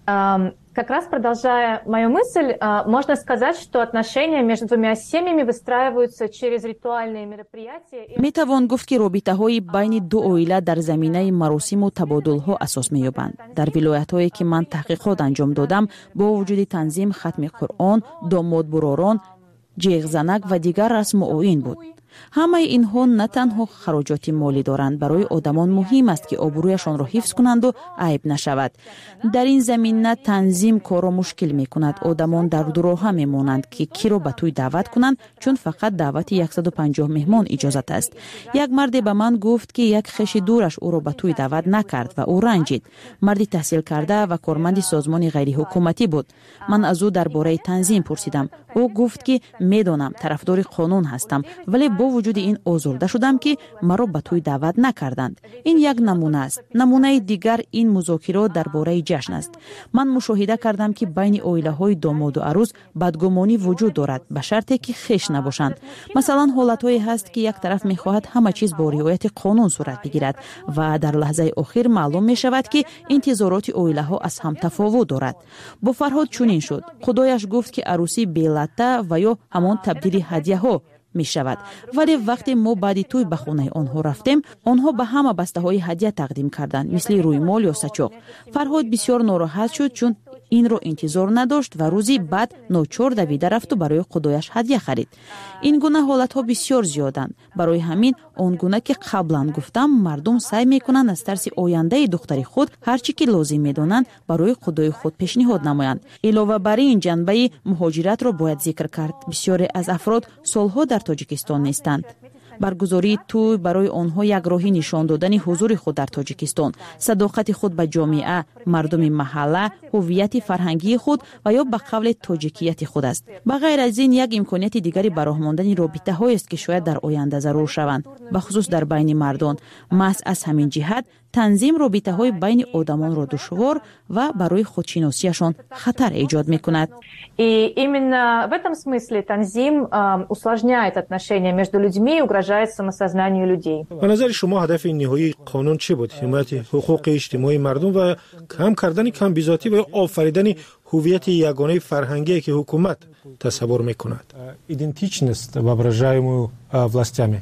Как раз продолжая мою мысль, можно сказать, что отношения между двумя семьями выстраиваются через ритуальные мероприятия. метавон гуфт ки робитаҳои байни ду оила дар заминаи маросиму табодулҳо асос меёбанд. дар вилоятҳое ки ман таҳқиқот анҷом додам, бо вуҷуди танзим хатми қуръон, домодбуророн, ҷиғзанак ва дигар расму оин буд. ҳамаи инҳо на танҳо хароҷоти молӣ доранд, барои одамон муҳим аст ки обрӯяшонро ҳифз кунанду айб нашавад. дар ин замина танзим корро мушкил мекунад. одамон дар дуроҳа мемонанд ки киро ба тӯй даъват кунанд, чун фақат даъвати яксаду панҷоҳ меҳмон иҷозат аст. як марде ба ман гуфт ки як хеши дураш ӯро ба тӯй даъват накард ва ӯ ранҷид. марди таҳсил карда ва корманди созмони ғайриҳукуматӣ буд. ман аз ӯ дар бораи танзим пурсидам. ӯ гуфт ки медонам тарафдори қонун ҳастам, вале бо вуҷуди ин озурда шудам ки маро ба тӯй даъват накарданд. ин як намуна аст. намунаи дигар ин музокирот дар бораи ҷашн аст. ман мушоҳида кардам ки байни оилаҳои домоду арӯс бадгумонӣ вуҷуд дорад, ба шарте ки хеш набошанд. масалан ҳолатҳое ҳаст ки як тараф мехоҳад ҳама чиз бо риояти қонун сурат бигирад ва дар лаҳзаи охир маълум мешавад ки интизороти оилаҳо аз ҳам тафовут дорад. бо Фарҳод чунин шуд. худояш гуфт ки арӯсӣ белатта ва ё ҳамон табдили ҳадияҳо мешавад, вале вақте мо баъди тӯй ба хонаи онҳо рафтем, онҳо ба ҳама бастаҳои ҳадия тақдим карданд, мисли рӯймол ё сачоқ. Фарҳод бисёр нороҳат шуд, чун инро интизор надошт ва рӯзи баъд ночор давида рафту барои худояш ҳадия харид. ин гуна ҳолатҳо бисёр зиёданд. барои ҳамин он гуна ки қаблан гуфтам, мардум сай мекунанд аз тарси ояндаи духтари худ ҳар чӣ ки лозим медонанд барои худои худ пешниҳод намоянд. илова бар ин ҷанбаи муҳоҷиратро бояд зикр кард. бисёре аз афрод солҳо дар Тоҷикистон нестанд. баргузории тӯй барои онҳо як роҳи нишон додани ҳузури худ дар Тоҷикистон, садоқати худ ба ҷомеа, мардуми маҳалла, ҳуввияти фарҳангии худ ва ё ба қавле тоҷикияти худ аст. ба ғайр аз ин як имконияти дигари ба роҳ мондани робитаҳоест ки шояд дар оянда зарур шаванд, бахусус дар байни мардон. маҳз аз ҳамин ҷиҳат танзим робитаҳои байни одамонро душвор ва барои худшиносиашон хатар эҷод мекунад. И именно в этом смысле танзим э, усложняет отношения между людьми и угрожает самосознанию людей. ба назари шумо ҳадафи ниҳоии қонун чӣ буд? ҳимояти ҳуқуқи иҷтимоии мардум ва кам кардани камбизотӣ ва офаридани ҳуввияти ягонаи фарҳангие ки ҳукумат тасаввур мекунад? Идентичность, воображаемую властями.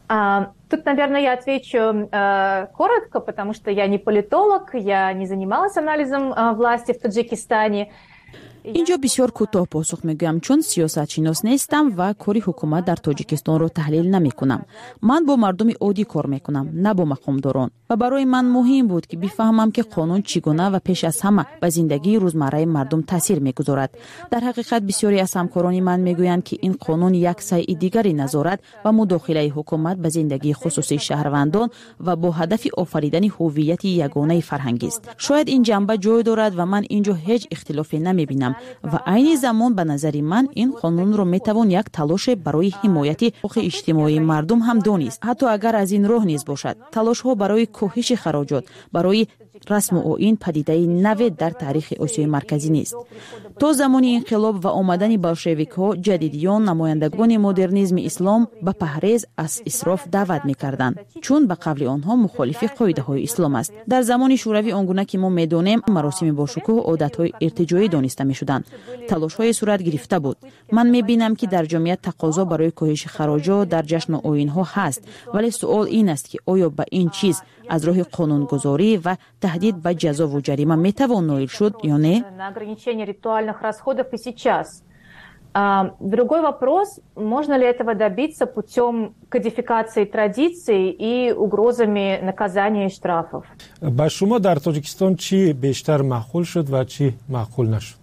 Тут, наверное, я отвечу э, коротко, потому что я не политолог, я не занималась анализом э, власти в Таджикистане. инҷо бисёр кӯтоҳ посух мегӯям, чун сиёсатшинос нестам ва кори ҳукумат дар Тоҷикистонро таҳлил намекунам. ман бо мардуми оддӣ кор мекунам, на бо мақомдорон. ва барои ман муҳим буд ки бифаҳмам ки қонун чӣ гуна ва пеш аз ҳама ба зиндагии рӯзмарраи мардум таъсир мегузорад. дар ҳақиқат бисёре аз ҳамкорони ман мегӯянд ки ин қонун як сайъи дигари назорат ва мудохилаи ҳукумат ба зиндагии хусусии шаҳрвандон ва бо ҳадафи офаридани ҳуввияти ягонаи фарҳангист. шояд ин ҷанба ҷой дорад ва ман инҷо ҳеҷ ихтилофе намебинам. ва айни замон ба назари ман ин қонунро метавон як талоше барои ҳимояти ҳуқуқи иҷтимоии мардум ҳам донист, ҳатто агар аз ин роҳ низ бошад. талошҳо барои коҳиши хароҷот, барои расму оин падидаи наве дар таърихи Осиёи марказӣ нест. то замони инқилоб ва омадани болшевикҳо ҷадидиён намояндагони модернизми ислом ба паҳрез аз исроф даъват мекарданд, чун ба қавли онҳо мухолифи қоидаҳои ислом аст. дар замони шӯравӣ он гуна ки мо медонем, маросими бошукӯҳ одатҳои иртиҷоӣ дониста мешуданд. талошҳое сурат гирифта буд. ман мебинам ки дар ҷомеа тақозо барои коҳиши хароҷот дар ҷашну оинҳо ҳаст, вале суол ин аст ки оё ба ин чиз аз роҳи қонунгузорӣ ва таҳдид ба ҷазову ҷарима метавон ноил шуд ё не? На ограничение ритуальных расходов и сейчас. А, другой вопрос, можно ли этого добиться путем кодификации традиций и угрозами наказания и штрафов? ба шумо дар Тоҷикистон чӣ бештар маъқул шуд ва чӣ маъқул нашуд?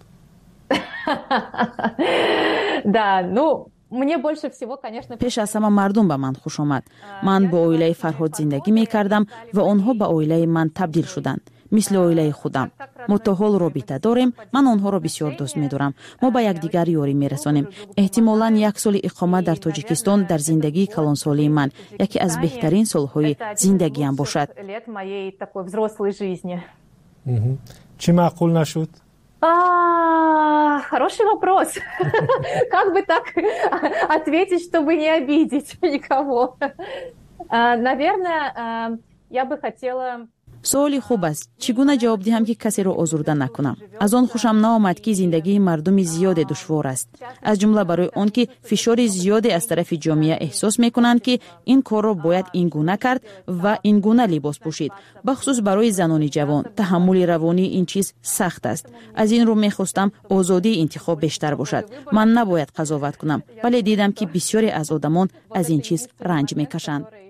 Да, ну мне больше всего, конечно... пеш аз ҳама мардум ба ман хуш омад. ман бо оилаи Фарҳод зиндагӣ мекардам ва онҳо ба оилаи ман табдил шуданд. мисли оилаи худам. мо то ҳол робита дорем, ман онҳоро бисёр дӯст медорам. мо ба якдигар ёрӣ мерасонем. эҳтимолан як соли иқомат дар Тоҷикистон дар зиндагии калонсолии ман яке аз беҳтарин солҳои зиндагиам бошад. Лет моей такой взрослой жизни. Чӣ маъқул нашуд? А, хороший вопрос. Как бы так ответить, чтобы не обидеть никого? Наверное, я бы хотела... суоли хуб аст. чӣ гуна ҷавоб диҳам ки касеро озурда накунам? аз он хушам наомад ки зиндагии мардуми зиёде душвор аст. аз ҷумла барои он ки фишори зиёде аз тарафи ҷомеа эҳсос мекунанд ки ин корро бояд ин гуна кард ва ин гуна либос пӯшид. бахусус барои занони ҷавон таҳаммули равонии ин чиз сахт аст. аз ин рӯ мехостам озодии интихоб бештар бошад. ман набояд қазоват кунам, вале дидам ки бисёре аз одамон аз ин чиз ранҷ мекашанд.